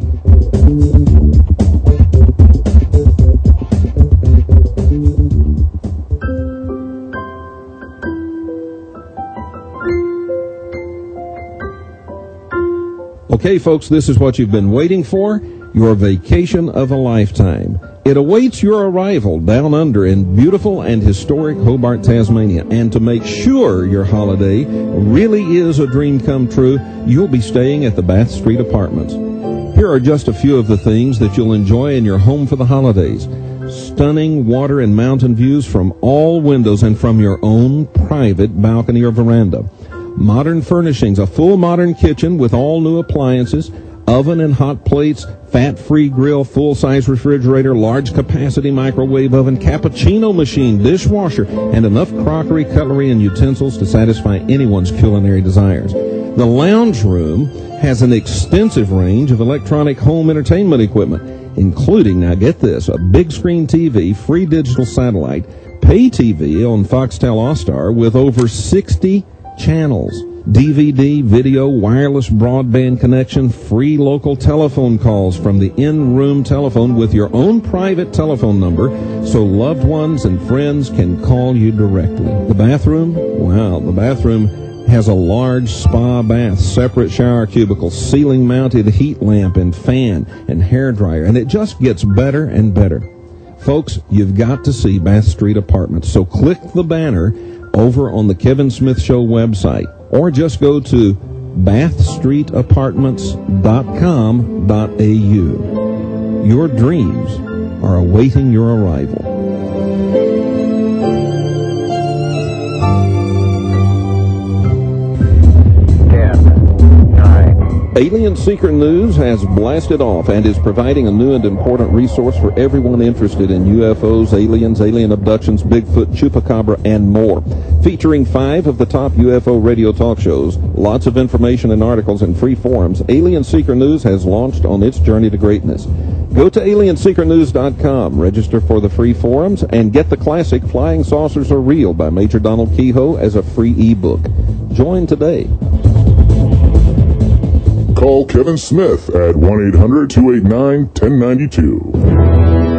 Okay, folks, this is what you've been waiting for, your vacation of a lifetime. It awaits your arrival down under in beautiful and historic Hobart, Tasmania. And to make sure your holiday really is a dream come true, you'll be staying at the Bath Street Apartments. Here are just a few of the things that you'll enjoy in your home for the holidays. Stunning water and mountain views from all windows and from your own private balcony or veranda. Modern furnishings, a full modern kitchen with all new appliances, oven and hot plates, fat-free grill, full-size refrigerator, large-capacity microwave oven, cappuccino machine, dishwasher, and enough crockery, cutlery, and utensils to satisfy anyone's culinary desires. The lounge room has an extensive range of electronic home entertainment equipment, including, now get this, a big-screen TV, free digital satellite, pay TV on Foxtel All-Star with over 60 channels, DVD, video, wireless broadband connection, free local telephone calls from the in-room telephone with your own private telephone number so loved ones and friends can call you directly. The bathroom? Wow, the bathroom has a large spa bath, separate shower cubicle, ceiling-mounted heat lamp and fan and hairdryer, and it just gets better and better. Folks, you've got to see Bath Street Apartments, so click the banner over on the Kevin Smith Show website, or just go to bathstreetapartments.com.au. Your dreams are awaiting your arrival. 10, 9. Alien Secret News has blasted off and is providing a new and important resource for everyone interested in UFOs, aliens, alien abductions, Bigfoot, Chupacabra, and more. Featuring 5 of the top UFO radio talk shows, lots of information and articles, and free forums, Alien Secret News has launched on its journey to greatness. Go to aliensecretnews.com, register for the free forums, and get the classic Flying Saucers Are Real by Major Donald Kehoe as a free ebook. Join today. Call Kevin Smith at 1-800-289-1092.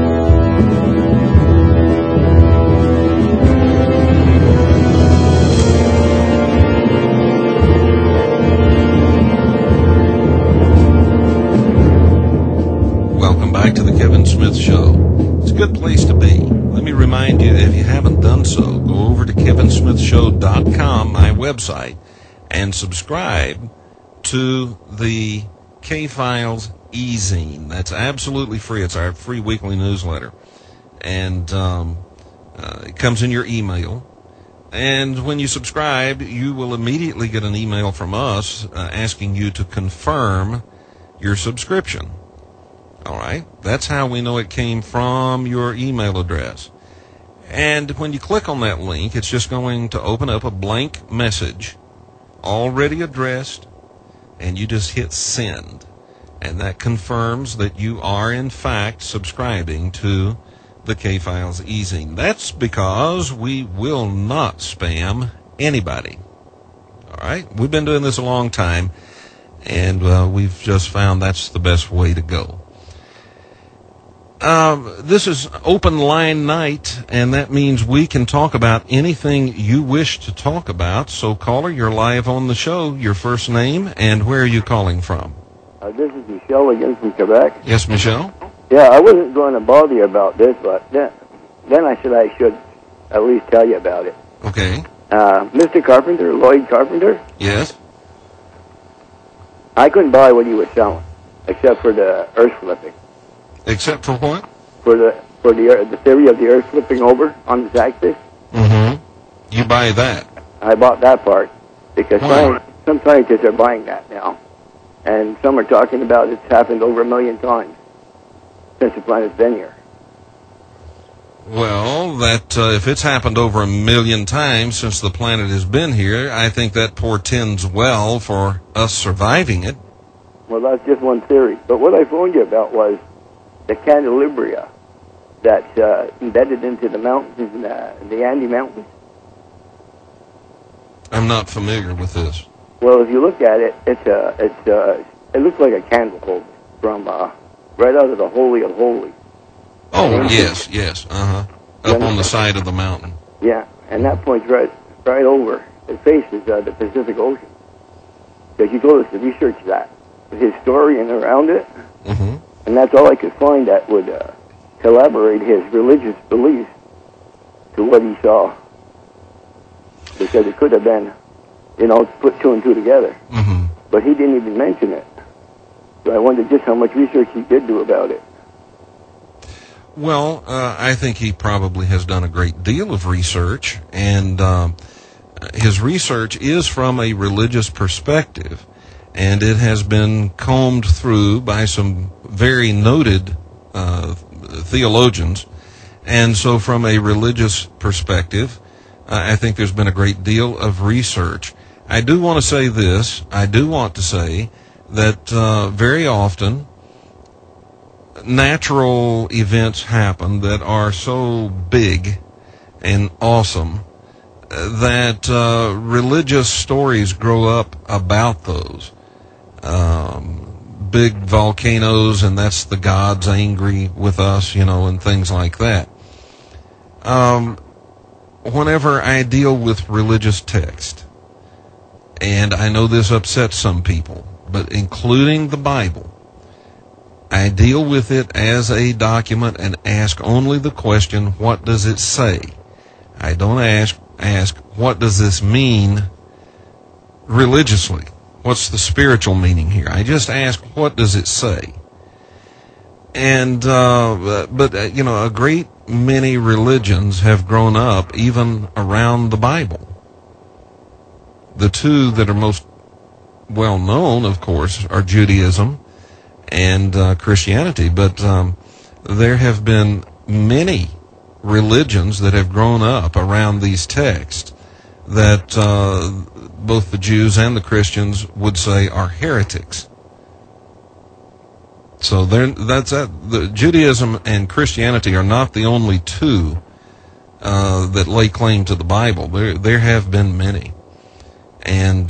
To the Kevin Smith Show. It's a good place to be. Let me remind you, if you haven't done so, go over to kevinsmithshow.com, my website, and subscribe to the K-Files e-zine. That's absolutely free. It's our free weekly newsletter. And it comes in your email. And when you subscribe, you will immediately get an email from us asking you to confirm your subscription. All right, that's how we know it came from your email address. And when you click on that link, it's just going to open up a blank message already addressed, and you just hit send. And that confirms that you are, in fact, subscribing to the K-Files e-zine. That's because we will not spam anybody. All right, we've been doing this a long time, and we've just found that's the best way to go. this is open line night, and that means we can talk about anything you wish to talk about. So, caller, you're live on the show. Your first name and where are you calling from? This is Michelle again from Quebec. Yes, Michelle? Yeah, I wasn't going to bother you about this, but then I said I should at least tell you about it. Okay. Mr. Carpenter, Lloyd Carpenter, Yes? I couldn't buy what he was selling, except for the earth flipping. Except for what? For the theory of the earth flipping over on the axis. Mm-hmm. You buy that? I bought that part because Why? some scientists are buying that now, and some are talking about it's happened over 1 million times since the planet's been here. Well, that if it's happened over 1 million times since the planet has been here, I think that portends well for us surviving it. Well, that's just one theory. But what I phoned you about was the candelabria that's embedded into the mountains, the Andes Mountains. I'm not familiar with this. Well, if you look at it, it looks like a candle holder from right out of the Holy of Holies. Oh, yes, uh-huh. Up on the side of the mountain. Yeah, and that points right over. It faces the Pacific Ocean. Because you told us to research that. The historian around it, mm-hmm. and that's all I could find that would collaborate his religious beliefs to what he saw. Because it could have been, put two and two together. Mm-hmm. But he didn't even mention it. So I wondered just how much research he did do about it. Well, I think he probably has done a great deal of research, and his research is from a religious perspective, and it has been combed through by some very noted theologians. And so from a religious perspective, I think there's been a great deal of research. I do want to say this. I do want to say that very often natural events happen that are so big and awesome that religious stories grow up about those. Big volcanoes, and that's the gods angry with us, and things like that. Whenever I deal with religious text, and I know this upsets some people, but including the Bible, I deal with it as a document and ask only the question, what does it say? I don't ask what does this mean religiously? What's the spiritual meaning here? I just ask, what does it say? And, but a great many religions have grown up even around the Bible. The two that are most well known, of course, are Judaism and Christianity, but there have been many religions that have grown up around these texts that both the Jews and the Christians would say are heretics. So the Judaism and Christianity are not the only two that lay claim to the Bible. There have been many, and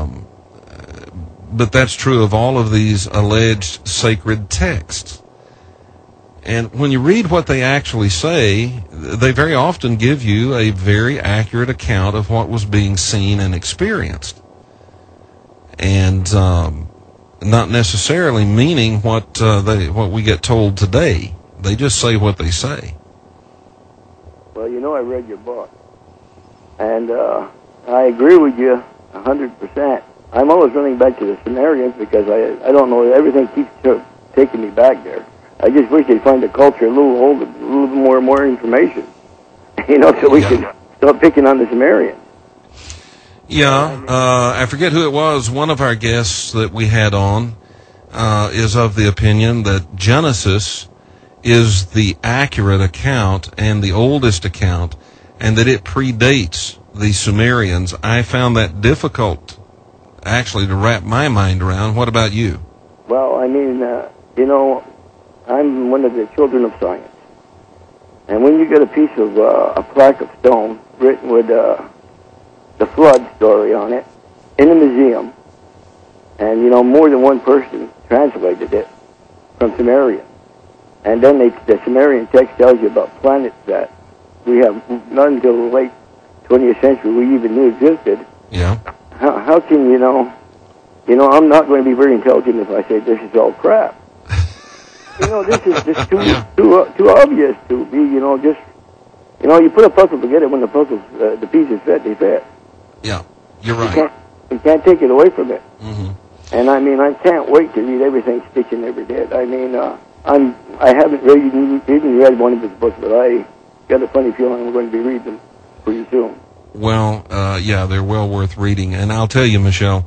but that's true of all of these alleged sacred texts. And when you read what they actually say, they very often give you a very accurate account of what was being seen and experienced. And not necessarily meaning what we get told today. They just say what they say. Well, I read your book. And I agree with you 100%. I'm always running back to the Sumerians because I don't know, everything keeps taking me back there. I just wish they'd find the culture a little older, a little more information, so we could stop picking on the Sumerians. Yeah, I forget who it was. One of our guests that we had on is of the opinion that Genesis is the accurate account and the oldest account, and that it predates the Sumerians. I found that difficult, actually, to wrap my mind around. What about you? Well, I mean, I'm one of the children of science. And when you get a piece of a plaque of stone written with the flood story on it in a museum, and, more than one person translated it from Sumerian, And then the Sumerian text tells you about planets that we have none until the late 20th century we even knew existed. Yeah. How can I'm not going to be very intelligent if I say this is all crap. This is just too obvious to be, you put a puzzle together, when the pieces fit, they fit. Yeah, you're right. You can't take it away from it. Mm-hmm. And I can't wait to read everything Stitch and Never Did. I haven't really even read one of his books, but I got a funny feeling I'm going to be reading them pretty soon. Well, they're well worth reading. And I'll tell you, Michelle,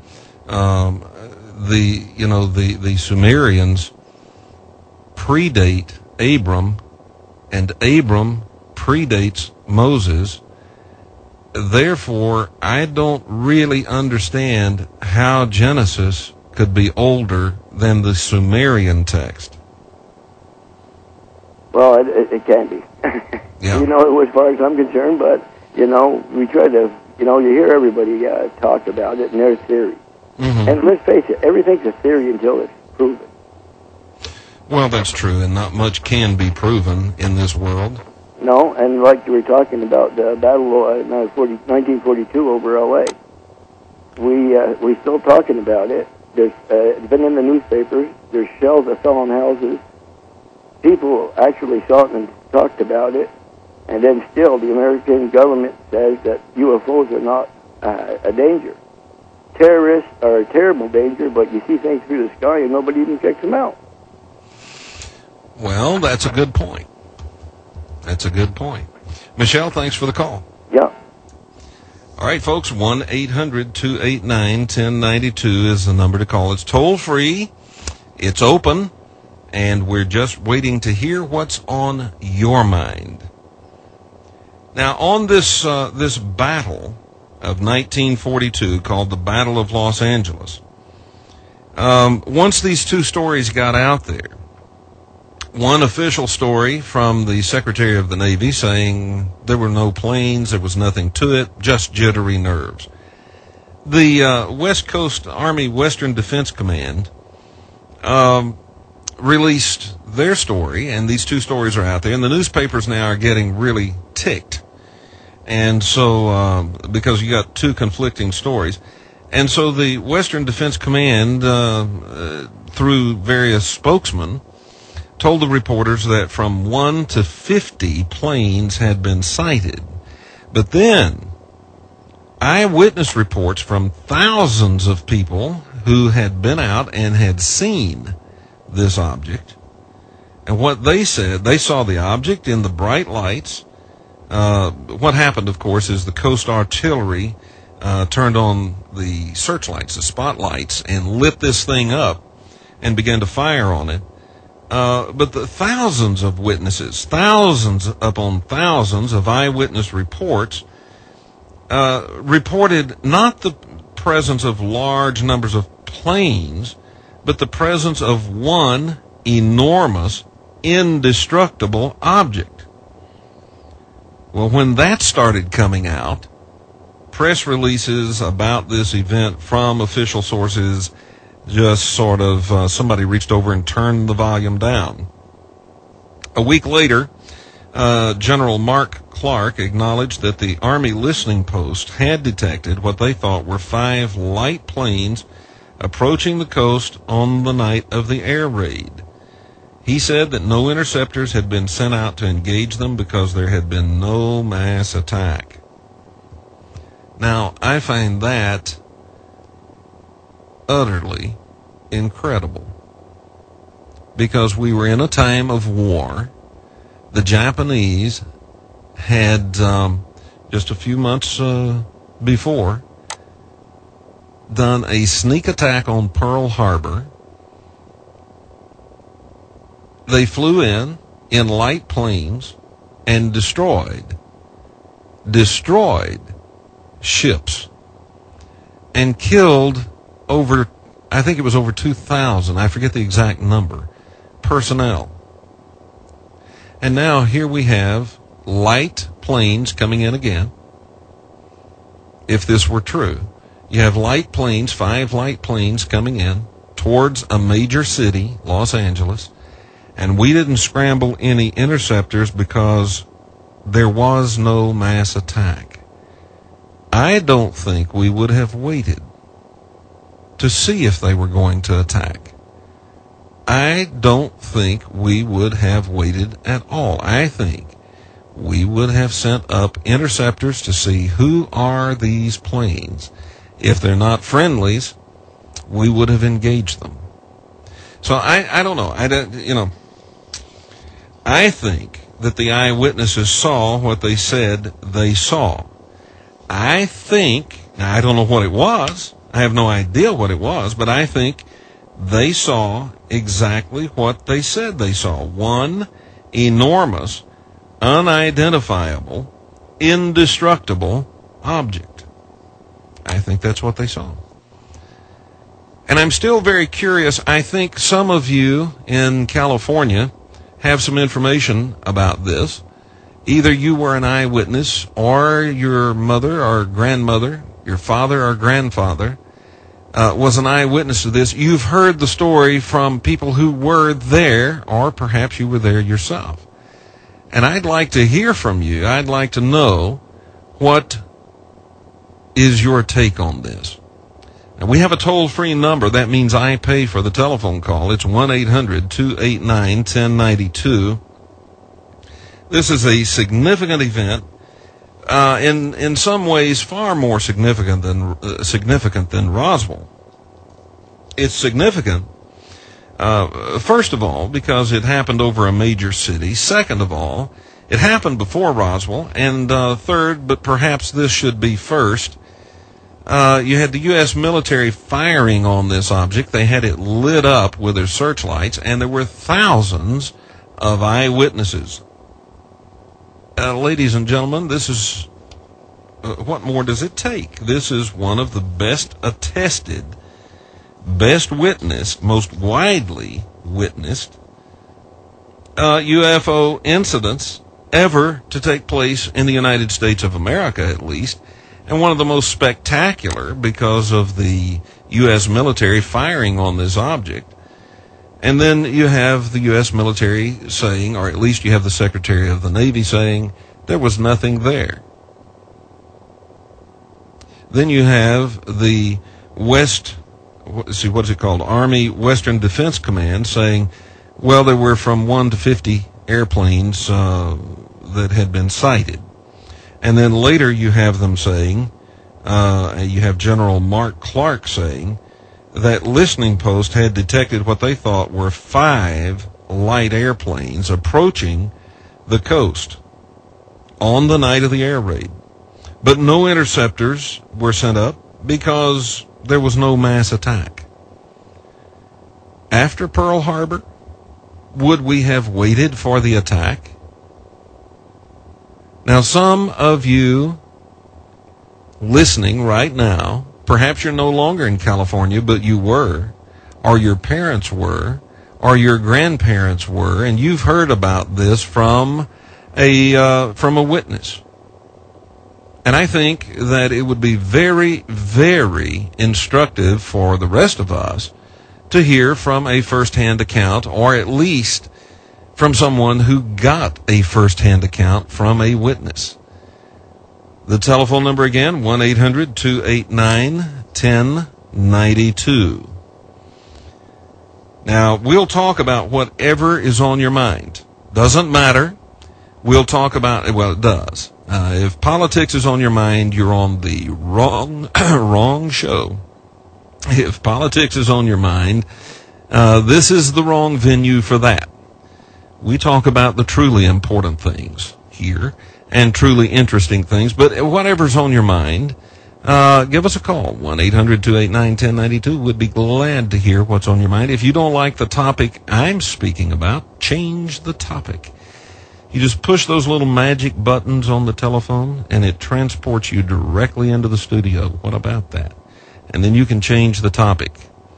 the Sumerians predate Abram, and Abram predates Moses. Therefore, I don't really understand how Genesis could be older than the Sumerian text. Well, it can be. Yeah. As far as I'm concerned, but, we try to, you hear everybody talk about it and their theory. Mm-hmm. And let's face it, everything's a theory until it's proven. Well, that's true, and not much can be proven in this world. No, and like we were talking about the battle of 1942 over L.A., we're still talking about it. It's been in the newspapers. There's shells that fell on houses. People actually saw it and talked about it. And then still, the American government says that UFOs are not a danger. Terrorists are a terrible danger, but you see things through the sky and nobody even checks them out. Well, that's a good point. That's a good point. Michelle, thanks for the call. Yeah. All right, folks, 1-800-289-1092 is the number to call. It's toll-free, it's open, and we're just waiting to hear what's on your mind. Now, on this battle of 1942 called the Battle of Los Angeles, once these two stories got out there, one official story from the Secretary of the Navy saying there were no planes, there was nothing to it, just jittery nerves. The West Coast Army Western Defense Command released their story, and these two stories are out there, and the newspapers now are getting really ticked. And so, because you got two conflicting stories. And so the Western Defense Command, through various spokesmen, told the reporters that from 1 to 50 planes had been sighted. But then, eyewitness reports from thousands of people who had been out and had seen this object. And what they said, they saw the object in the bright lights. What happened, of course, is the Coast Artillery turned on the searchlights, the spotlights, and lit this thing up and began to fire on it. But the thousands of witnesses, thousands upon thousands of eyewitness reports, reported not the presence of large numbers of planes, but the presence of one enormous, indestructible object. Well, when that started coming out, press releases about this event from official sources just sort of, somebody reached over and turned the volume down. A week later, General Mark Clark acknowledged that the Army listening post had detected what they thought were 5 light planes approaching the coast on the night of the air raid. He said that no interceptors had been sent out to engage them because there had been no mass attack. Now, I find that utterly incredible, because we were in a time of war. The Japanese had just a few months before done a sneak attack on Pearl Harbor. They flew in light planes and destroyed ships and killed over, I think it was over 2,000, I forget the exact number, personnel. And now here we have light planes coming in again. If this were true, you have light planes, 5 light planes coming in towards a major city, Los Angeles, And we didn't scramble any interceptors because there was no mass attack. I don't think we would have waited to see if they were going to attack. I don't think we would have waited at all. I think we would have sent up interceptors to see who are these planes. If they're not friendlies, we would have engaged them. So I don't know. I think that the eyewitnesses saw what they said they saw. I think, now I don't know what it was. I have no idea what it was, but I think they saw exactly what they said they saw. One enormous, unidentifiable, indestructible object. I think that's what they saw. And I'm still very curious. I think some of you in California have some information about this. Either you were an eyewitness, or your mother or grandmother, your father or grandfather was an eyewitness to this. You've heard the story from people who were there, or perhaps you were there yourself. And I'd like to hear from you. I'd like to know, what is your take on this? Now, we have a toll-free number. That means I pay for the telephone call. It's 1-800-289-1092. This is a significant event, in some ways far more significant than Roswell. It's significant, first of all, because it happened over a major city. Second of all, it happened before Roswell. And third, but perhaps this should be first, you had the U.S. military firing on this object. They had it lit up with their searchlights, and there were thousands of eyewitnesses. Ladies and gentlemen, this is, what more does it take? This is one of the best attested, best witnessed, most widely witnessed UFO incidents ever to take place in the United States of America, at least, and one of the most spectacular because of the U.S. military firing on this object. And then you have the U.S. military saying, or at least you have the Secretary of the Navy saying, there was nothing there. Then you have the Army Western Defense Command saying, well, there were from 1 to 50 airplanes that had been sighted. And then later you have them saying, you have General Mark Clark saying, that listening post had detected what they thought were 5 light airplanes approaching the coast on the night of the air raid. But no interceptors were sent up because there was no mass attack. After Pearl Harbor, would we have waited for the attack? Now, some of you listening right now, perhaps you're no longer in California, but you were, or your parents were, or your grandparents were, and you've heard about this from a witness. And I think that it would be very, very instructive for the rest of us to hear from a first-hand account, or at least from someone who got a first-hand account from a witness. The telephone number again, 1-800-289-1092. Now, we'll talk about whatever is on your mind. Doesn't matter. We'll talk about, well, it does. If politics is on your mind, you're on the wrong show. If politics is on your mind, this is the wrong venue for that. We talk about the truly important things here, and truly interesting things, but whatever's on your mind, give us a call, 1-800-289-1092. We'd be glad to hear what's on your mind. If you don't like the topic I'm speaking about, change the topic. You just push those little magic buttons on the telephone, and it transports you directly into the studio. What about that? And then you can change the topic.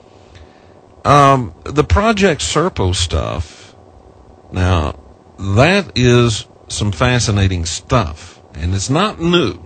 The Project Serpo stuff, now, that is some fascinating stuff, and it's not new.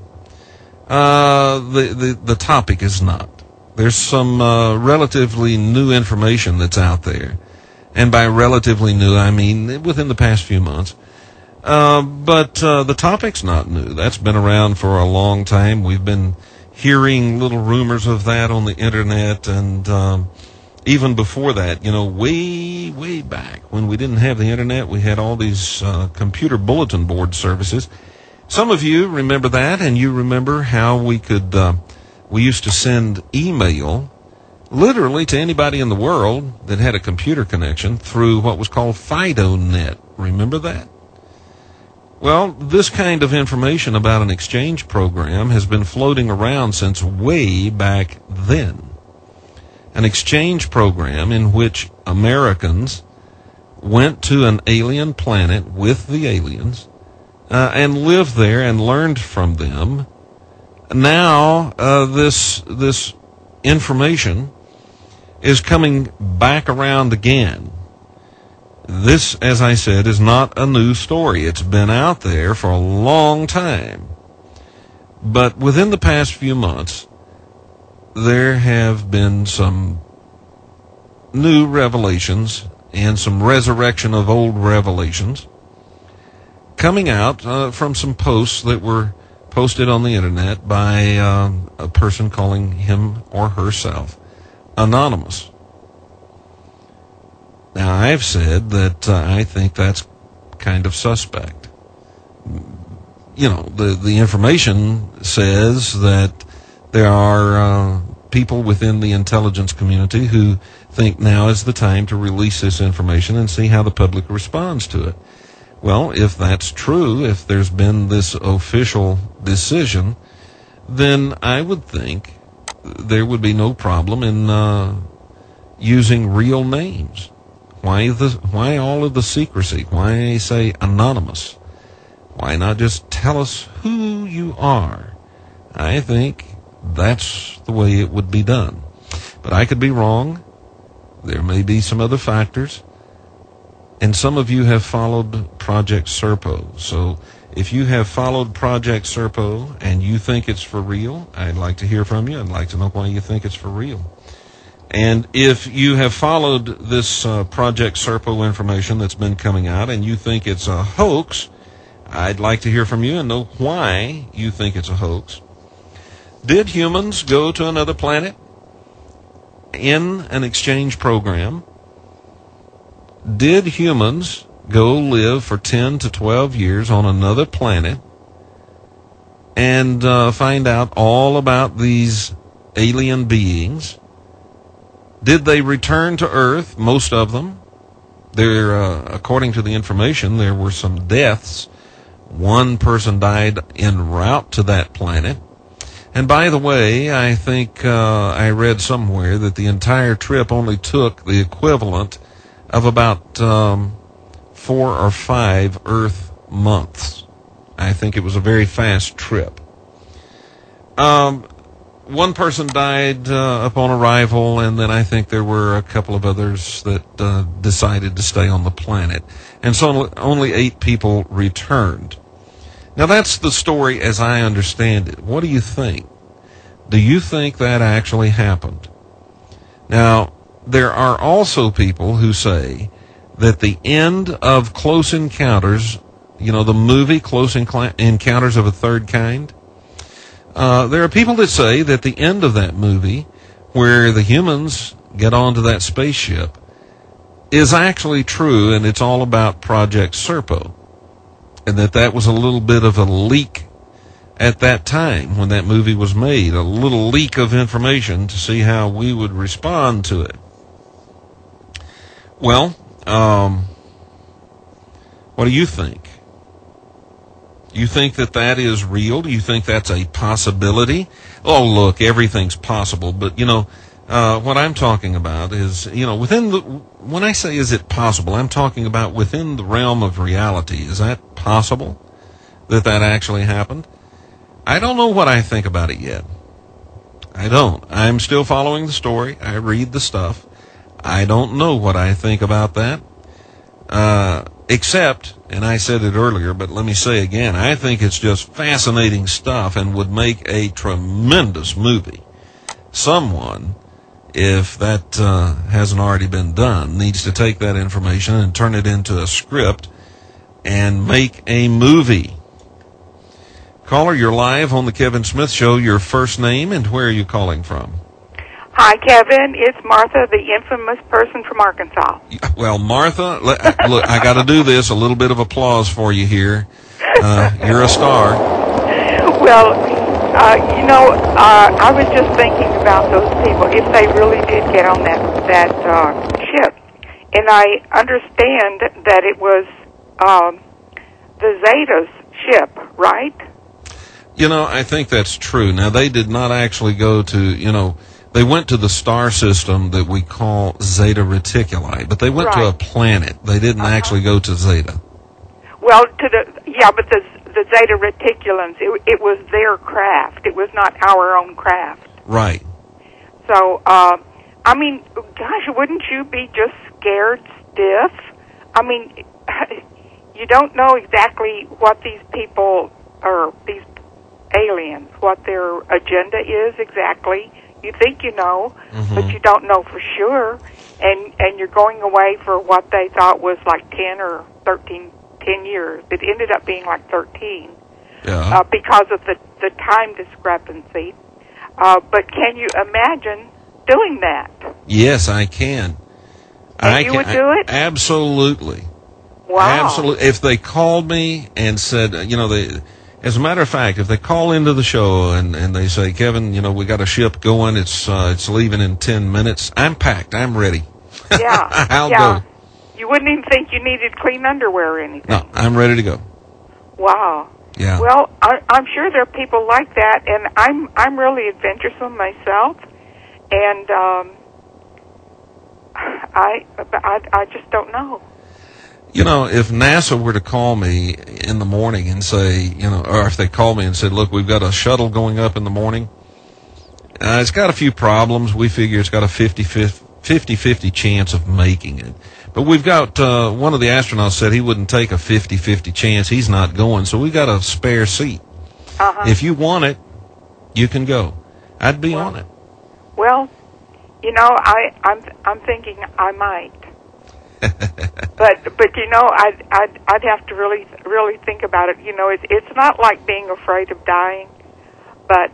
The topic is not. There's some relatively new information that's out there, And by relatively new, I mean within the past few months. But the topic's not new. That's been around for a long time. We've been hearing little rumors of that on the internet, and even before that, way back when we didn't have the internet, we had all these computer bulletin board services. Some of you remember that, and you remember how we used to send email literally to anybody in the world that had a computer connection through what was called FidoNet. Remember that? Well, this kind of information about an exchange program has been floating around since way back then. An exchange program in which Americans went to an alien planet with the aliens and lived there and learned from them. Now, this information is coming back around again. This, as I said, is not a new story. It's been out there for a long time. But within the past few months, there have been some new revelations and some resurrection of old revelations coming out from some posts that were posted on the internet by a person calling him or herself anonymous. Now, I've said that I think that's kind of suspect. The information says that there are people within the intelligence community who think now is the time to release this information and see how the public responds to it. Well, if that's true, if there's been this official decision, then I would think there would be no problem in using real names. Why all of the secrecy? Why say anonymous? Why not just tell us who you are? I think that's the way it would be done. But I could be wrong. There may be some other factors. And some of you have followed Project Serpo. So if you have followed Project Serpo and you think it's for real, I'd like to hear from you. I'd like to know why you think it's for real. And if you have followed this Project Serpo information that's been coming out and you think it's a hoax, I'd like to hear from you and know why you think it's a hoax. Did humans go to another planet in an exchange program? Did humans go live for 10 to 12 years on another planet and find out all about these alien beings? Did they return to Earth, most of them? According to the information, there were some deaths. One person died en route to that planet. And by the way, I think I read somewhere that the entire trip only took the equivalent of about 4 or 5 Earth months. I think it was a very fast trip. One person died upon arrival, and then I think there were a couple of others that decided to stay on the planet. And so only 8 people returned. Now, that's the story as I understand it. What do you think? Do you think that actually happened? Now, there are also people who say that the end of Close Encounters, the movie Close Encounters of a Third Kind, there are people that say that the end of that movie, where the humans get onto that spaceship, is actually true, and it's all about Project Serpo. And that was a little bit of a leak at that time when that movie was made, a little leak of information to see how we would respond to it. Well, what do you think? You think that is real? Do you think that's a possibility? Oh, look, everything's possible. But, what I'm talking about is, when I say is it possible, I'm talking about within the realm of reality. Is that possible that actually happened? I don't know what I think about it yet. I don't. I'm still following the story. I read the stuff. I don't know what I think about that. Except, and I said it earlier, but let me say again, I think it's just fascinating stuff and would make a tremendous movie. Someone if that hasn't already been done, needs to take that information and turn it into a script and make a movie. Caller, you're live on the Kevin Smith Show. Your first name and where are you calling from? Hi, Kevin. It's Martha, the infamous person from Arkansas. Well, Martha, look, I got to do this. A little bit of applause for you here. You're a star. Well, I was just thinking about those people, if they really did get on that ship. And I understand that it was the Zeta's ship, right? I think that's true. Now, they did not actually go to, they went to the star system that we call Zeta Reticuli, but they went to a planet. They didn't actually go to Zeta. Well, but the Zeta Reticulans, it was their craft. It was not our own craft. Right. So, gosh, wouldn't you be just scared stiff? I mean, you don't know exactly what these people, or these aliens, what their agenda is exactly. You think you know, but you don't know for sure. And you're going away for what they thought was like 10 or 10 years. It ended up being like 13 because of the time discrepancy. But can you imagine doing that? Yes, I can. And you would do it? Absolutely. Wow. Absolutely. If they called me and said, as a matter of fact, if they call into the show and they say, Kevin, we got a ship going, it's leaving in 10 minutes, I'm packed, I'm ready. Yeah. I'll go. You wouldn't even think you needed clean underwear or anything. No, I'm ready to go. Wow. Yeah. Well, I'm sure there are people like that, and I'm really adventuresome myself, and I just don't know. If NASA were to call me in the morning and say, or if they called me and said, look, we've got a shuttle going up in the morning, it's got a few problems. We figure it's got a 50-50 chance of making it. But we've got, one of the astronauts said he wouldn't take a 50-50 chance. He's not going. So we've got a spare seat. If you want it, you can go. I'd be on it. Well, I'm thinking I might. but I'd have to really think about it. It's not like being afraid of dying, but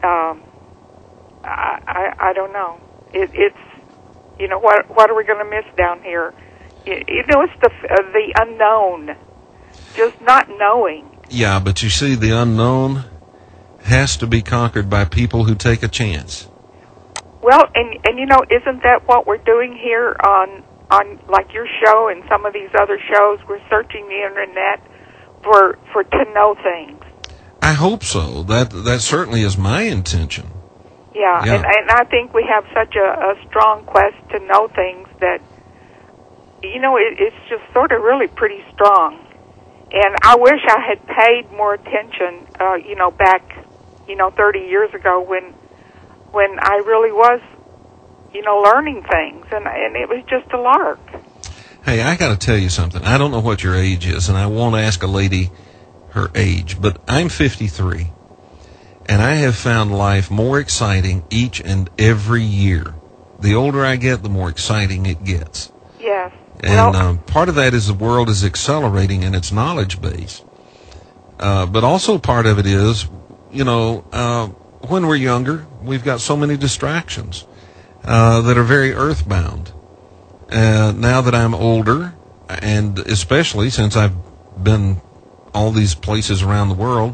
I don't know. It's what are we going to miss down here? It's the unknown, just not knowing. Yeah, but you see, the unknown has to be conquered by people who take a chance. Well, and isn't that what we're doing here on like your show and some of these other shows? We're searching the internet for to know things. I hope so. That certainly is my intention. Yeah. And I think we have such a strong quest to know things that it's just sort of really pretty strong. And I wish I had paid more attention, back 30 years ago when I really was learning things, and it was just a lark. Hey, I got to tell you something. I don't know what your age is, and I won't ask a lady her age, but I'm 53, and I have found life more exciting each and every year. The older I get, the more exciting it gets. Yes. And part of that is the world is accelerating in its knowledge base. But also part of it is, when we're younger, we've got so many distractions that are very earthbound. Now that I'm older, and especially since I've been all these places around the world,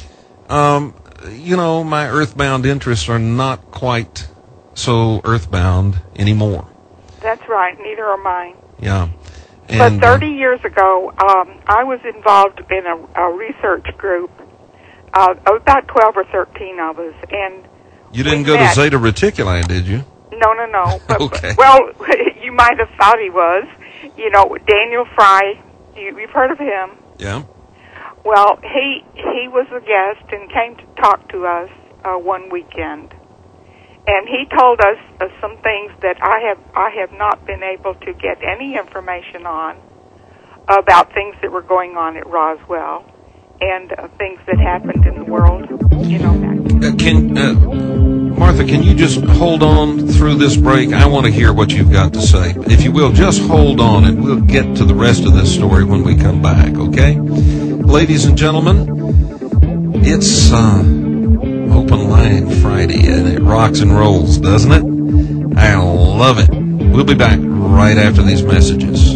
my earthbound interests are not quite so earthbound anymore. That's right. Neither are mine. Yeah. But 30 years ago, I was involved in a research group, about 12 or 13 of us, and you didn't go to Zeta Reticuli, did you? No. But, okay. Well, you might have thought he was. Daniel Fry, you've heard of him. Yeah. Well, he was a guest and came to talk to us one weekend. And he told us some things that I have not been able to get any information on about things that were going on at Roswell and things that happened in the world, back then. Martha, can you just hold on through this break? I want to hear what you've got to say. If you will, just hold on, and we'll get to the rest of this story when we come back, okay? Ladies and gentlemen, it's Open Line Friday, and it rocks and rolls, doesn't it? I love it. We'll be back right after these messages.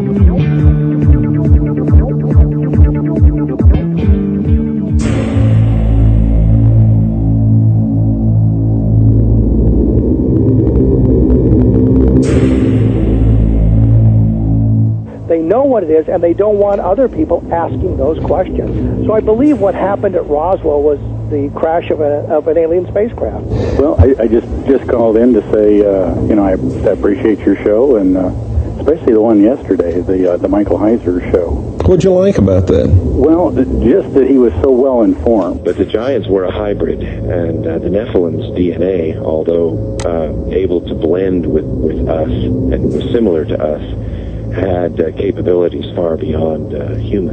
They know what it is, and they don't want other people asking those questions. So I believe what happened at Roswell was the crash of an alien spacecraft. Well, I just called in to say, I appreciate your show, and especially the one yesterday, the Michael Heiser show. What'd you like about that? Well, just that he was so well informed. But the giants were a hybrid, and the Nephilim's DNA, although able to blend with us and was similar to us, had capabilities far beyond human.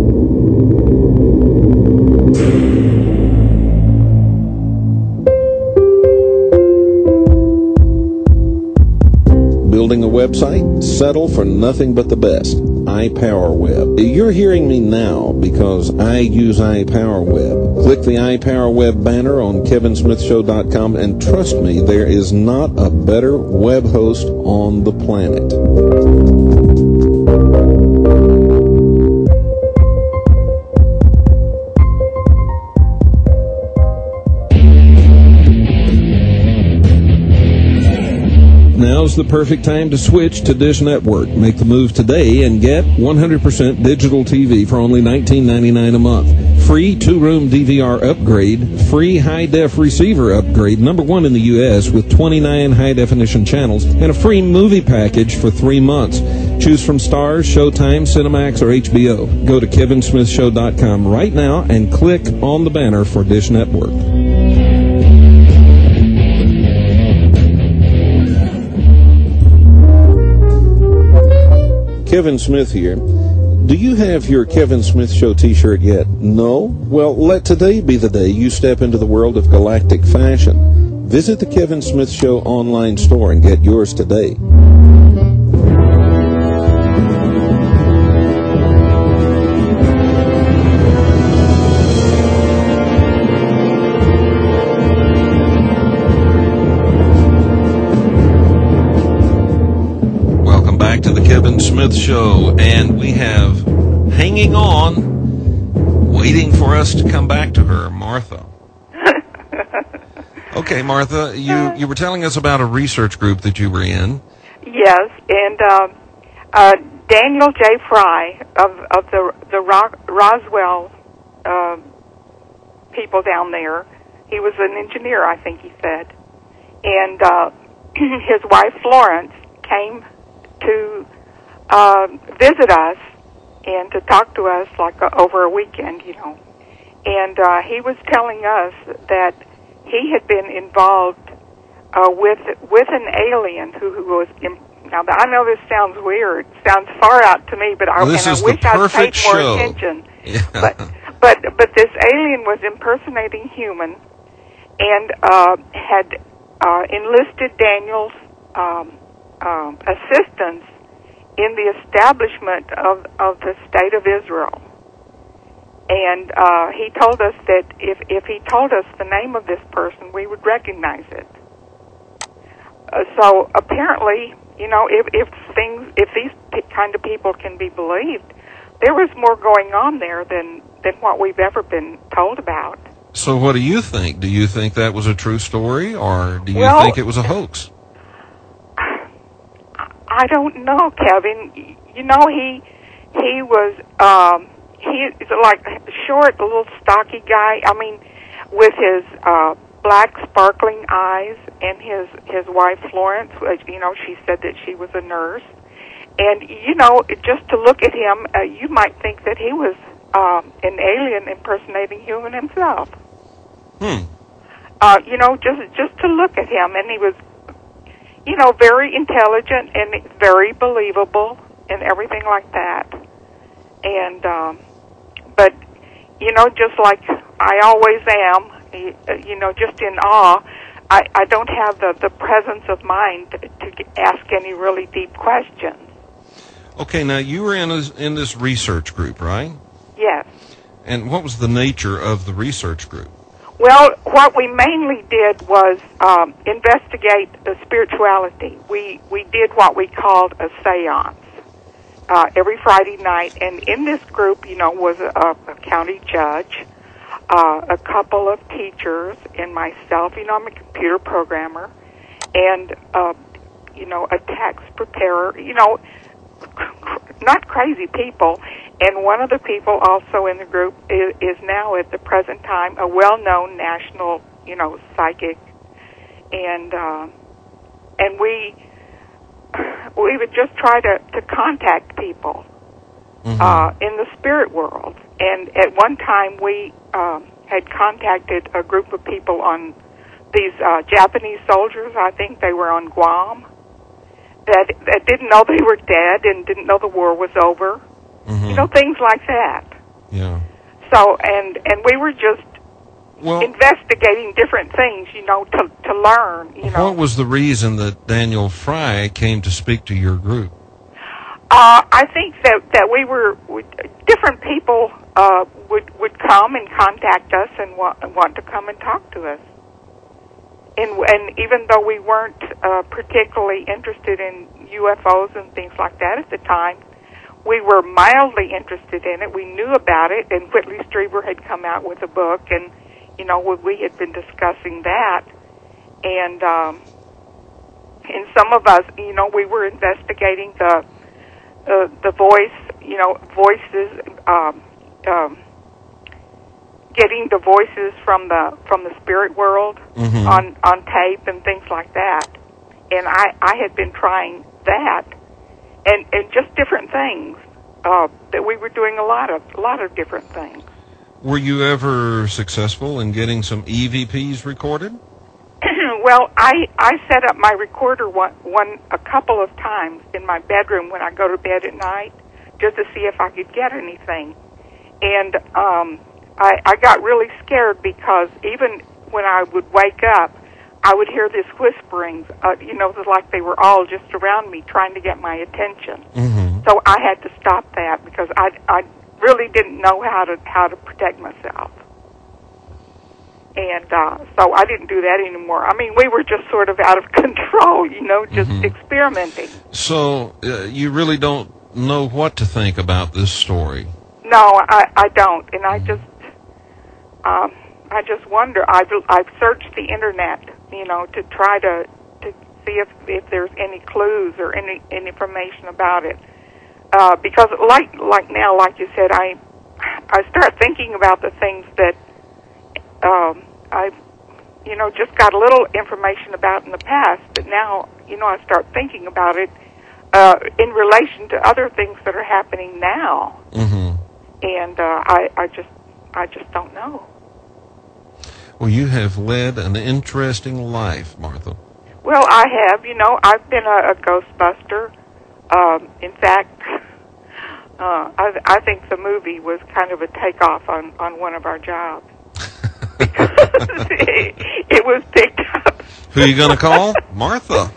Building a website? Settle for nothing but the best. iPowerWeb. You're hearing me now because I use iPowerWeb. Click the iPowerWeb banner on KevinSmithShow.com, and trust me, there is not a better web host on the planet. Now's the perfect time to switch to Dish Network. Make the move today and get 100% digital TV for only $19.99 a month. Free 2-room DVR upgrade, free high-def receiver upgrade, #1 in the U.S. with 29 high-definition channels, and a free movie package for 3 months. Choose from Starz, Showtime, Cinemax, or HBO. Go to KevinSmithShow.com right now and click on the banner for Dish Network. Kevin Smith here. Do you have your Kevin Smith Show t-shirt yet? No? Well, let today be the day you step into the world of galactic fashion. Visit the Kevin Smith Show online store and get yours today. Kevin Smith Show, and we have hanging on, waiting for us to come back to her, Martha. Okay, Martha, you were telling us about a research group that you were in. Yes, and Daniel J. Fry of the Roswell people down there. He was an engineer, I think he said, and his wife Florence came to visit us and to talk to us over a weekend, And he was telling us that he had been involved with an alien who was. Now I know this sounds weird, sounds far out to me, but I wish I'd paid more attention. Yeah. But this alien was impersonating human and had enlisted Daniel's assistance in the establishment of the state of Israel. And he told us that if he told us the name of this person, we would recognize it. So apparently, if these kind of people can be believed, there was more going on there than what we've ever been told about. So what do you think? Do you think that was a true story, or do you think it was a hoax? I don't know, Kevin. He was he's like a short, a little stocky guy. I mean, with his black sparkling eyes, and his wife Florence. She said that she was a nurse, and just to look at him, you might think that he was an alien impersonating human himself. Just to look at him, and he was. Very intelligent and very believable and everything like that. And, but, just like I always am, just in awe I don't have the presence of mind to ask any really deep questions. Okay, now you were in this research group, right? Yes. And what was the nature of the research group? Well, what we mainly did was investigate the spirituality. We did what we called a seance every Friday night, and in this group, was a county judge, a couple of teachers, and myself. I'm a computer programmer, and a tax preparer. Not crazy people. And one of the people also in the group is now at the present time a well-known national, psychic, and we would just try to contact people in the spirit world. And at one time we had contacted a group of people on these Japanese soldiers. I think they were on Guam. That didn't know they were dead and didn't know the war was over. Things like that. Yeah. So, and we were just investigating different things, to learn, What was the reason that Daniel Fry came to speak to your group? I think that we were, different people would come and contact us and want to come and talk to us. And even though we weren't particularly interested in UFOs and things like that at the time, we were mildly interested in it. We knew about it, and Whitley Strieber had come out with a book, and we had been discussing that. And some of us, we were investigating the voices, getting the voices from the spirit world on tape and things like that. And I had been trying that, and just different things that we were doing a lot of different things. Were you ever successful in getting some EVPs recorded? Well, I set up my recorder a couple of times in my bedroom when I go to bed at night, just to see if I could get anything. And I got really scared because even when I would wake up, I would hear this whisperings, like they were all just around me trying to get my attention. So I had to stop that because I really didn't know how to protect myself. And so I didn't do that anymore. I mean, we were just sort of out of control, just experimenting. So you really don't know what to think about this story? No, I don't. And I just wonder. I've searched the internet, to try to see if there's any clues or any information about it. Because like now, like you said, I start thinking about the things that I've just got a little information about in the past, but now I start thinking about it in relation to other things that are happening now, and I just don't know. Well, you have led an interesting life, Martha. Well, I have. I've been a Ghostbuster. In fact, I think the movie was kind of a takeoff on one of our jobs. Because it was picked up. Who are you going to call? Martha.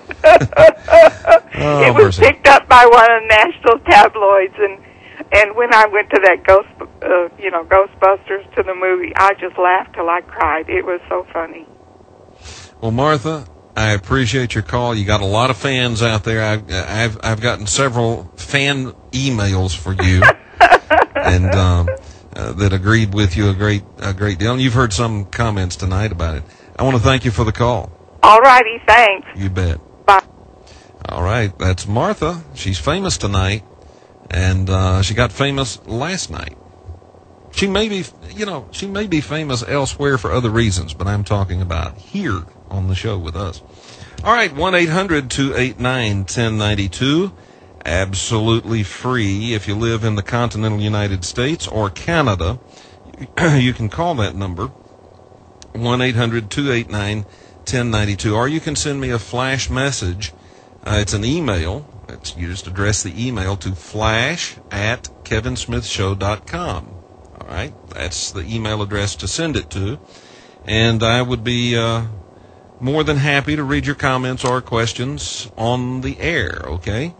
It was picked up by one of the national tabloids, and when I went to that Ghostbusters to the movie, I just laughed till I cried. It was so funny. Well, Martha, I appreciate your call. You got a lot of fans out there. I've gotten several fan emails for you, and that agreed with you a great deal. And you've heard some comments tonight about it. I want to thank you for the call. All righty, thanks. You bet. Bye. All right, that's Martha. She's famous tonight, and she got famous last night. She may be famous elsewhere for other reasons, but I'm talking about here on the show with us. All right, 1-800-289-1092. Absolutely free. If you live in the continental United States or Canada, you can call that number, 1-800-289-1092, or you can send me a flash message. It's an email. You just address the email to flash@kevinsmithshow.com. All right, that's the email address to send it to, and I would be more than happy to read your comments or questions on the air, okay?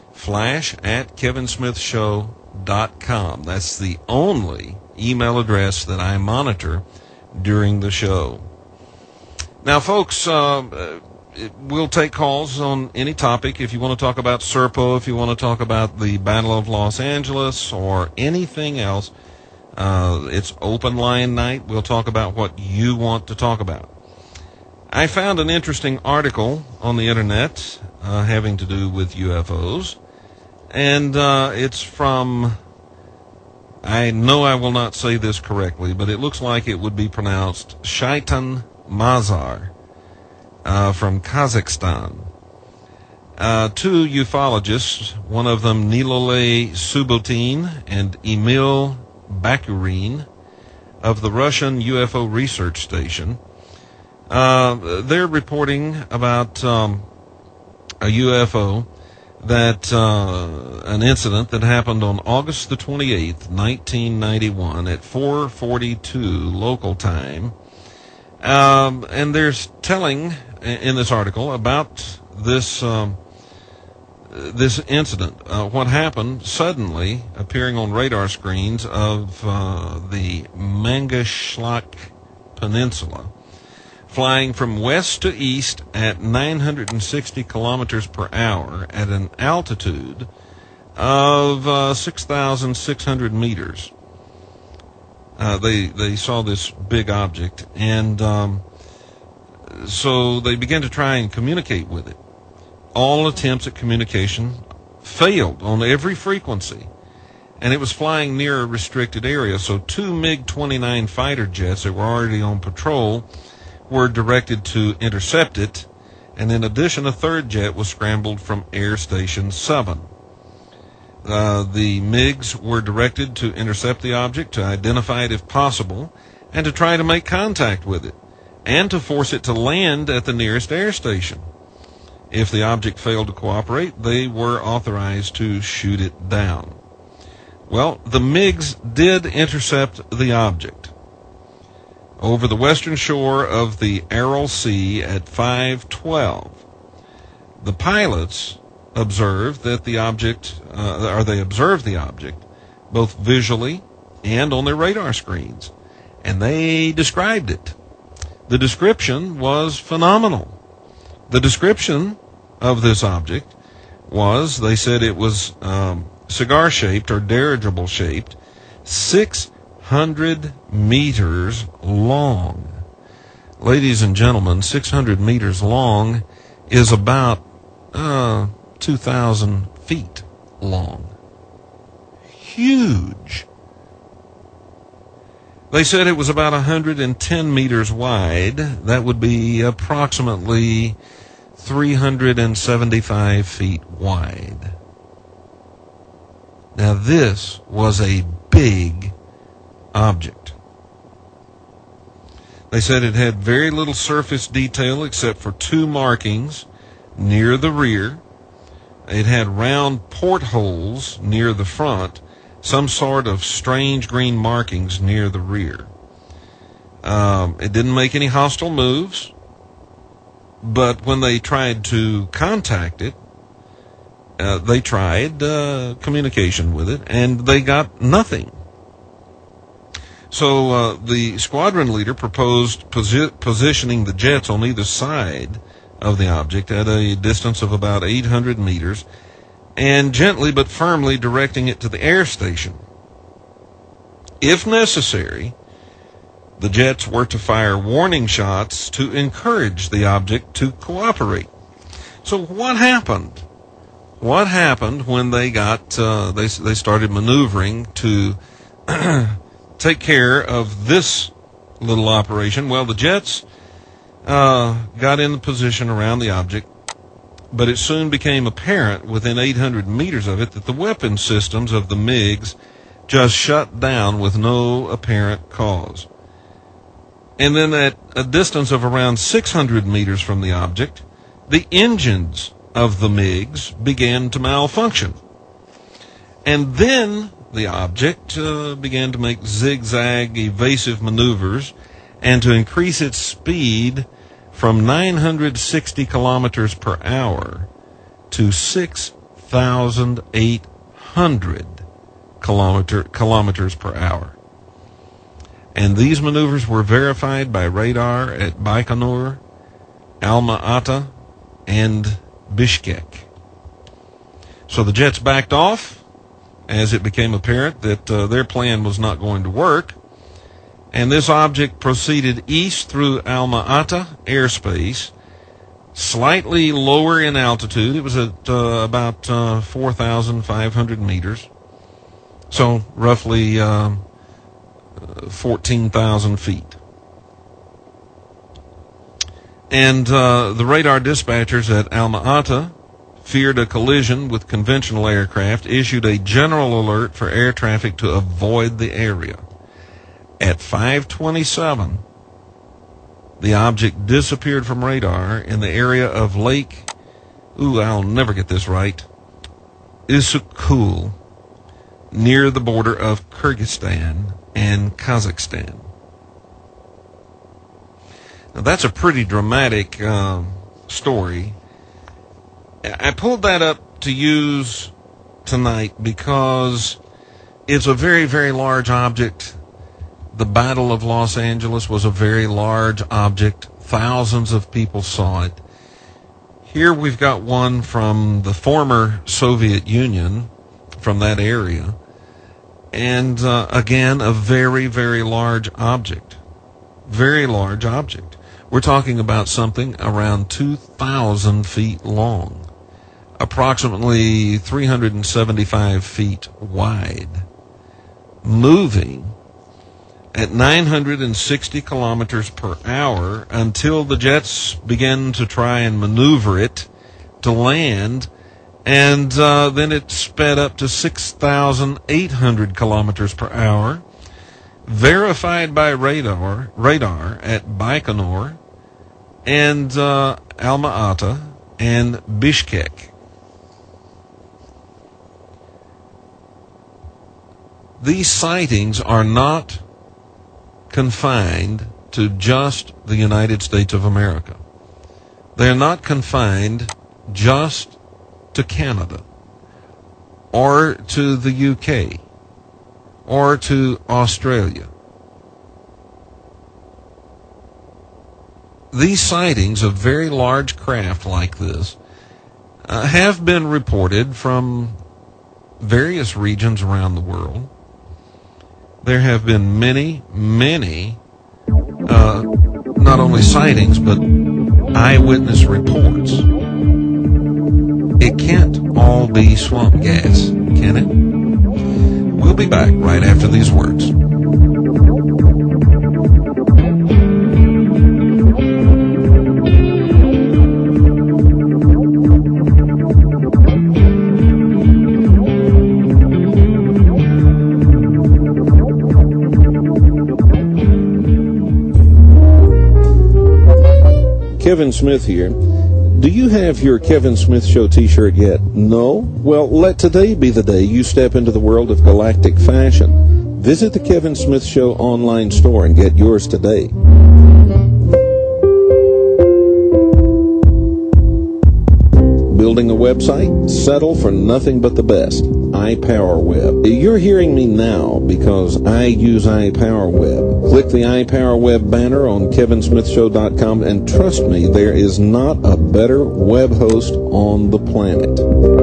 flash@kevinsmithshow.com. That's the only email address that I monitor during the show. Now, folks, we'll take calls on any topic. If you want to talk about Serpo, if you want to talk about the Battle of Los Angeles or anything else, it's open line night. We'll talk about what you want to talk about. I found an interesting article on the internet having to do with UFOs, and it's from, I know I will not say this correctly, but it looks like it would be pronounced Shaitan Mazar from Kazakhstan. Two ufologists, one of them Nilole Subotin and Emil Bakurin of the Russian UFO Research Station, they're reporting about a UFO that an incident that happened on August the 28th, 1991 at 4:42 local time. And they're telling in this article about this this incident, what happened suddenly appearing on radar screens of the Mangashlak Peninsula, flying from west to east at 960 kilometers per hour at an altitude of 6,600 meters. They saw this big object, and so they began to try and communicate with it. All attempts at communication failed on every frequency, and it was flying near a restricted area. So two MiG-29 fighter jets that were already on patrol were directed to intercept it, and in addition, a third jet was scrambled from Air Station 7. The MiGs were directed to intercept the object, to identify it if possible, and to try to make contact with it, and to force it to land at the nearest air station. If the object failed to cooperate, they were authorized to shoot it down. Well, the MiGs did intercept the object over the western shore of the Aral Sea at 5:12. The pilots observed that the object, they observed the object both visually and on their radar screens, and they described it. The description was phenomenal. The description of this object was, they said it was cigar-shaped or dirigible-shaped, 600 meters long. Ladies and gentlemen, 600 meters long is about 2,000 feet long. Huge. They said it was about 110 meters wide. That would be approximately 375 feet wide. Now, this was a big object. They said it had very little surface detail except for two markings near the rear. It had round portholes near the front, some sort of strange green markings near the rear. It didn't make any hostile moves, but when they tried to contact it, they tried communication with it, and they got nothing. So the squadron leader proposed positioning the jets on either side of the object at a distance of about 800 meters and gently but firmly directing it to the air station. If necessary, the jets were to fire warning shots to encourage the object to cooperate. So what happened? What happened when they got they started maneuvering to take care of this little operation? Well, the jets got in the position around the object, but it soon became apparent within 800 meters of it that the weapon systems of the MiGs just shut down with no apparent cause. And then at a distance of around 600 meters from the object, the engines of the MiGs began to malfunction. And then the object began to make zigzag evasive maneuvers and to increase its speed from 960 kilometers per hour to 6,800 kilometers per hour. And these maneuvers were verified by radar at Baikonur, Alma-Ata, and Bishkek. So the jets backed off as it became apparent that their plan was not going to work. And this object proceeded east through Alma-Ata airspace, slightly lower in altitude. It was at about 4,500 meters, so roughly 14,000 feet. And the radar dispatchers at Alma-Ata feared a collision with conventional aircraft, issued a general alert for air traffic to avoid the area. At 5:27, the object disappeared from radar in the area of Lake, I'll never get this right, Issyk-Kul, near the border of Kyrgyzstan and Kazakhstan. Now, that's a pretty dramatic story. I pulled that up to use tonight because it's a very, very large object. The Battle of Los Angeles was a very large object. Thousands of people saw it. Here we've got one from the former Soviet Union, from that area. And again, a very, very large object. Very large object. We're talking about something around 2,000 feet long, approximately 375 feet wide, moving at 960 kilometers per hour until the jets began to try and maneuver it to land, and then it sped up to 6,800 kilometers per hour, verified by radar at Baikonur and Alma-Ata and Bishkek. These sightings are not confined to just the United States of America. They're not confined just to Canada or to the UK or to Australia. These sightings of very large craft like this have been reported from various regions around the world. There have been many, not only sightings, but eyewitness reports. It can't all be swamp gas, can it? We'll be back right after these words. Kevin Smith here. Do you have your Kevin Smith Show t-shirt yet? No? Well, let today be the day you step into the world of galactic fashion. Visit the Kevin Smith Show online store and get yours today. Building a website? Settle for nothing but the best. iPowerWeb. You're hearing me now because I use iPowerWeb. Click the iPowerWeb banner on KevinSmithShow.com and trust me, there is not a better web host on the planet.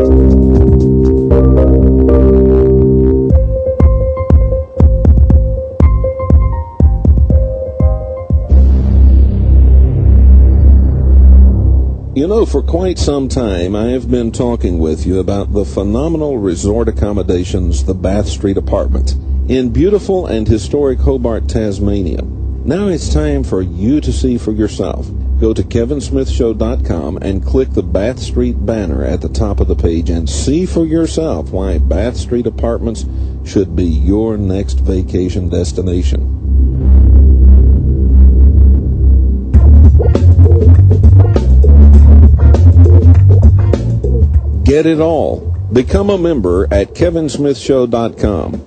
You know, for quite some time, I have been talking with you about the phenomenal resort accommodations, the Bath Street Apartments, in beautiful and historic Hobart, Tasmania. Now it's time for you to see for yourself. Go to KevinSmithShow.com and click the Bath Street banner at the top of the page and see for yourself why Bath Street Apartments should be your next vacation destination. Get it all. Become a member at KevinSmithShow.com.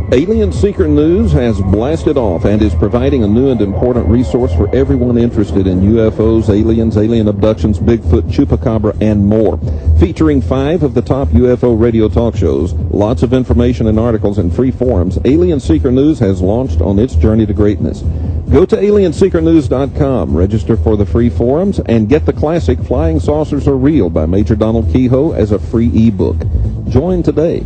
Alien Secret News has blasted off and is providing a new and important resource for everyone interested in UFOs, aliens, alien abductions, Bigfoot, Chupacabra, and more. Featuring 5 of the top UFO radio talk shows, lots of information and articles, and free forums, Alien Secret News has launched on its journey to greatness. Go to aliensecretnews.com, register for the free forums, and get the classic Flying Saucers Are Real by Major Donald Kehoe as a free ebook. Join today.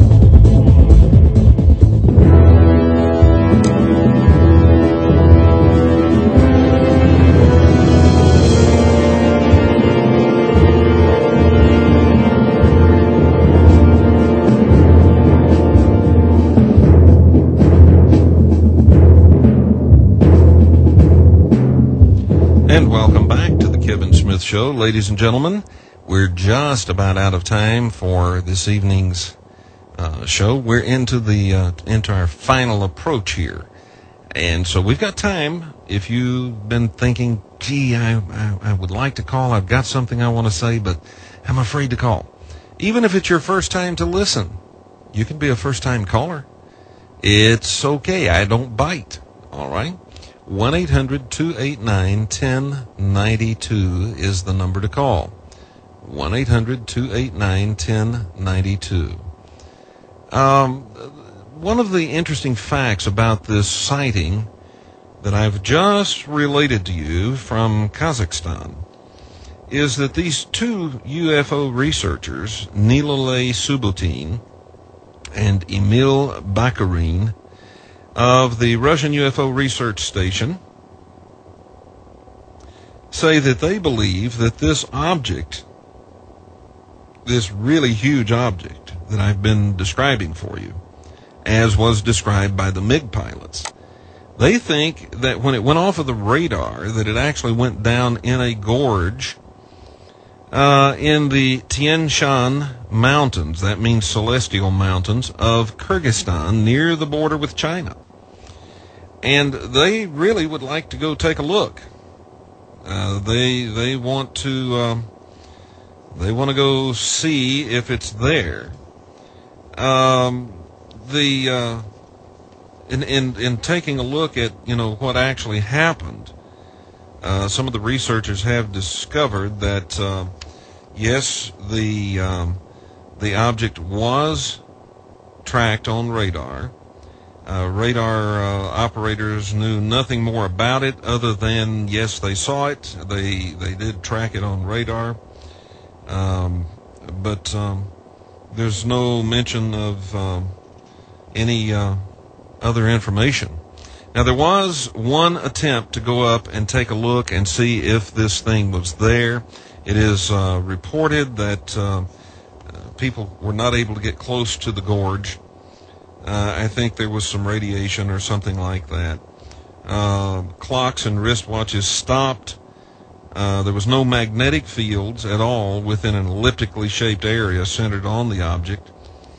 And welcome back to the Kevin Smith Show. Ladies and gentlemen, we're just about out of time for this evening's show. We're into our final approach here. And so we've got time. If you've been thinking, gee, I would like to call, I've got something I want to say, but I'm afraid to call. Even if it's your first time to listen, you can be a first-time caller. It's okay. I don't bite. All right? 1-800-289-1092 is the number to call. 1-800-289-1092. One of the interesting facts about this sighting that I've just related to you from Kazakhstan is that these 2 UFO researchers, Nilalay Subotin and Emil Bakarin, of the Russian UFO Research Station, say that they believe that this object, this really huge object that I've been describing for you, as was described by the MiG pilots, they think that when it went off of the radar, that it actually went down in a gorge in the Tian Shan Mountains, that means Celestial Mountains, of Kyrgyzstan, near the border with China. And they really would like to go take a look. They want to go see if it's there. In taking a look at what actually happened, some of the researchers have discovered that yes, the object was tracked on radar. Radar operators knew nothing more about it other than, yes, they saw it. They did track it on radar. But there's no mention of any other information. Now, there was one attempt to go up and take a look and see if this thing was there. It is reported that people were not able to get close to the gorge. I think there was some radiation or something like that. Clocks and wristwatches stopped. There was no magnetic fields at all within an elliptically shaped area centered on the object.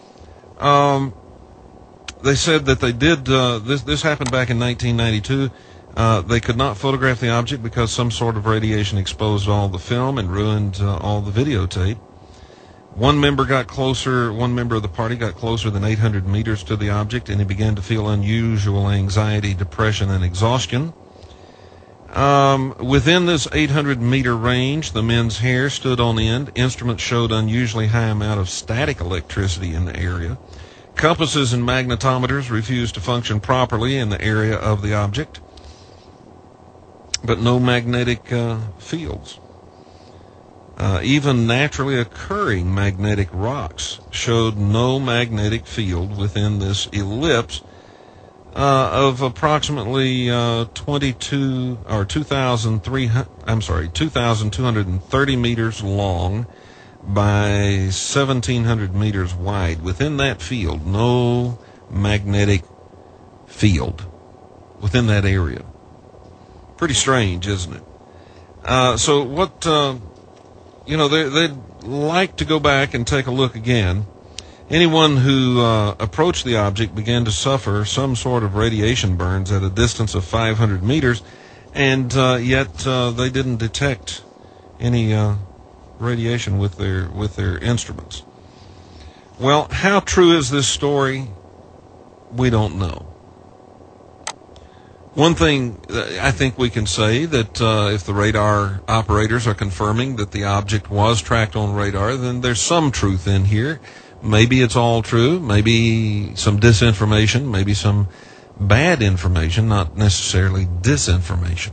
They said that they did, this happened back in 1992. They could not photograph the object because some sort of radiation exposed all the film and ruined all the videotape. One member of the party got closer than 800 meters to the object, and he began to feel unusual anxiety, depression, and exhaustion. Within this 800-meter range, the men's hair stood on end. Instruments showed unusually high amount of static electricity in the area. Compasses and magnetometers refused to function properly in the area of the object, but no magnetic fields. Even naturally occurring magnetic rocks showed no magnetic field within this ellipse of approximately 2,230 meters long by 1,700 meters wide. Within that field, no magnetic field within that area. Pretty strange, isn't it? So what, they'd like to go back and take a look again. Anyone who approached the object began to suffer some sort of radiation burns at a distance of 500 meters, and yet they didn't detect any radiation with their instruments. Well, how true is this story? We don't know. One thing I think we can say that if the radar operators are confirming that the object was tracked on radar, then there's some truth in here. Maybe it's all true, maybe some disinformation, maybe some bad information, not necessarily disinformation.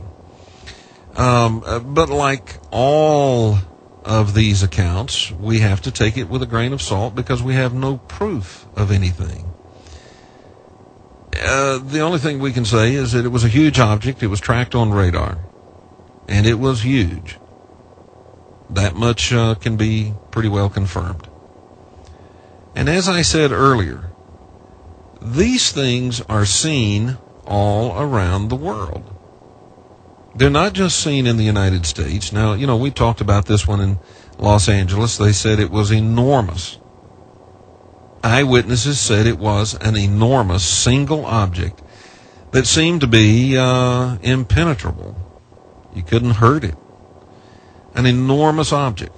But like all of these accounts, we have to take it with a grain of salt because we have no proof of anything. The only thing we can say is that it was a huge object. It was tracked on radar, and it was huge. That much can be pretty well confirmed. And as I said earlier, these things are seen all around the world. They're not just seen in the United States. Now, you know, we talked about this one in Los Angeles. They said it was enormous. Eyewitnesses said it was an enormous single object that seemed to be impenetrable. You couldn't hurt it. An enormous object.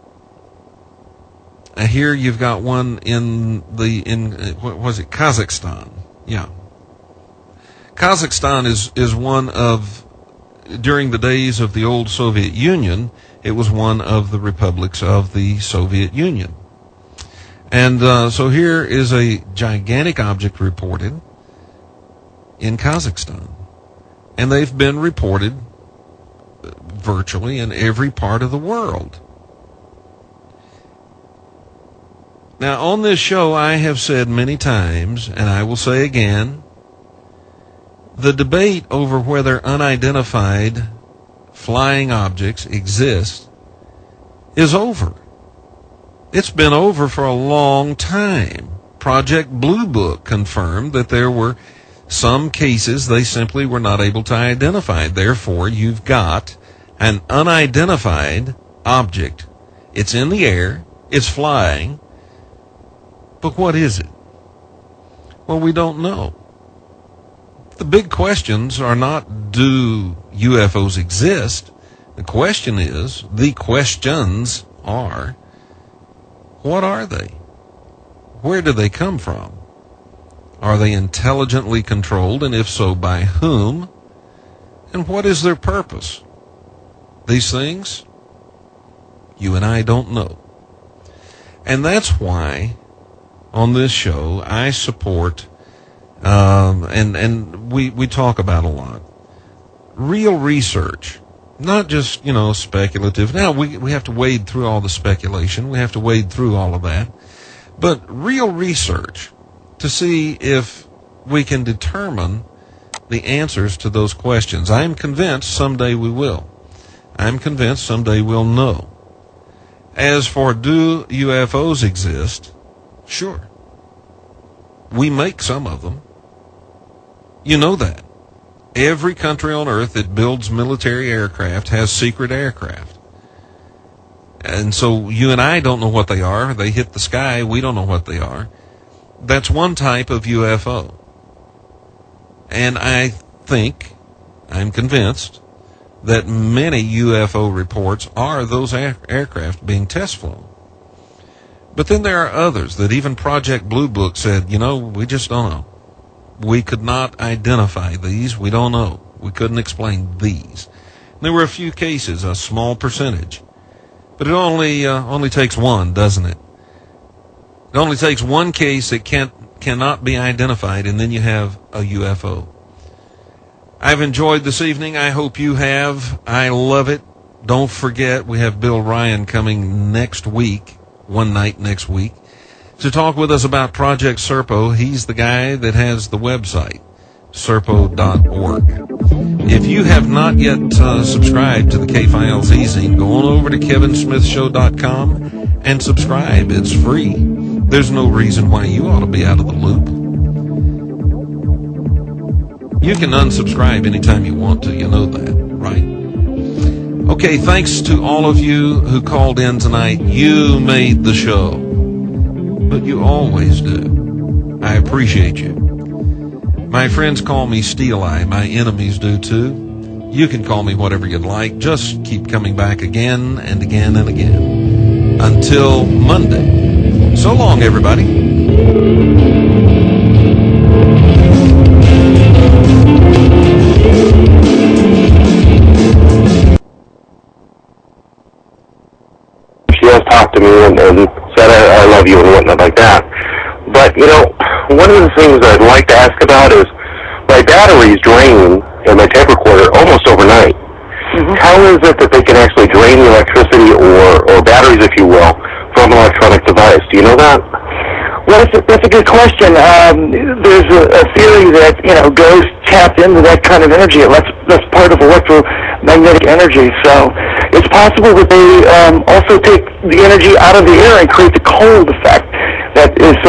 Here you've got one in what was it, Kazakhstan? Yeah. Kazakhstan is one of, during the days of the old Soviet Union, it was one of the republics of the Soviet Union. And so here is a gigantic object reported in Kazakhstan. And they've been reported virtually in every part of the world. Now, on this show, I have said many times, and I will say again, the debate over whether unidentified flying objects exist is over. It's been over for a long time. Project Blue Book confirmed that there were some cases they simply were not able to identify. Therefore, you've got an unidentified object. It's in the air. It's flying. But what is it? Well, we don't know. The big questions are not, do UFOs exist? The questions are, what are they? Where do they come from? Are they intelligently controlled, and if so, by whom? And what is their purpose? These things, you and I don't know. And that's why, on this show, I support, and we talk about a lot, real research. Not just, speculative. Now, we have to wade through all the speculation. We have to wade through all of that. But real research to see if we can determine the answers to those questions. I'm convinced someday we will. I'm convinced someday we'll know. As for do UFOs exist? Sure. We make some of them. You know that. Every country on earth that builds military aircraft has secret aircraft. And so you and I don't know what they are. They hit the sky. We don't know what they are. That's one type of UFO. And I'm convinced that many UFO reports are those aircraft being test flown. But then there are others that even Project Blue Book said, we just don't know. We could not identify these. We don't know. We couldn't explain these. And there were a few cases, a small percentage. But it only takes one, doesn't it? It only takes one case that cannot be identified, and then you have a UFO. I've enjoyed this evening. I hope you have. I love it. Don't forget, we have Bill Ryan coming next week, one night next week, to talk with us about Project Serpo. He's the guy that has the website, serpo.org. If you have not yet subscribed to the K-Files e-zine, go on over to kevinsmithshow.com and subscribe. It's free. There's no reason why you ought to be out of the loop. You can unsubscribe anytime you want to. You know that, right? Okay, thanks to all of you who called in tonight. You made the show. But you always do. I appreciate you. My friends call me Steel Eye. My enemies do too. You can call me whatever you'd like. Just keep coming back again and again and again. Until Monday. So long, everybody. the things that I'd like to ask about is my batteries drain in my tape recorder almost overnight. How is it that they can actually drain the electricity or batteries, if you will, from an electronic device? Do you know that? Well, that's a good question. There's a theory that, ghosts tap into that kind of energy. That's part of electromagnetic energy. So it's possible that they also take the energy out of the air and create the cold effect that is so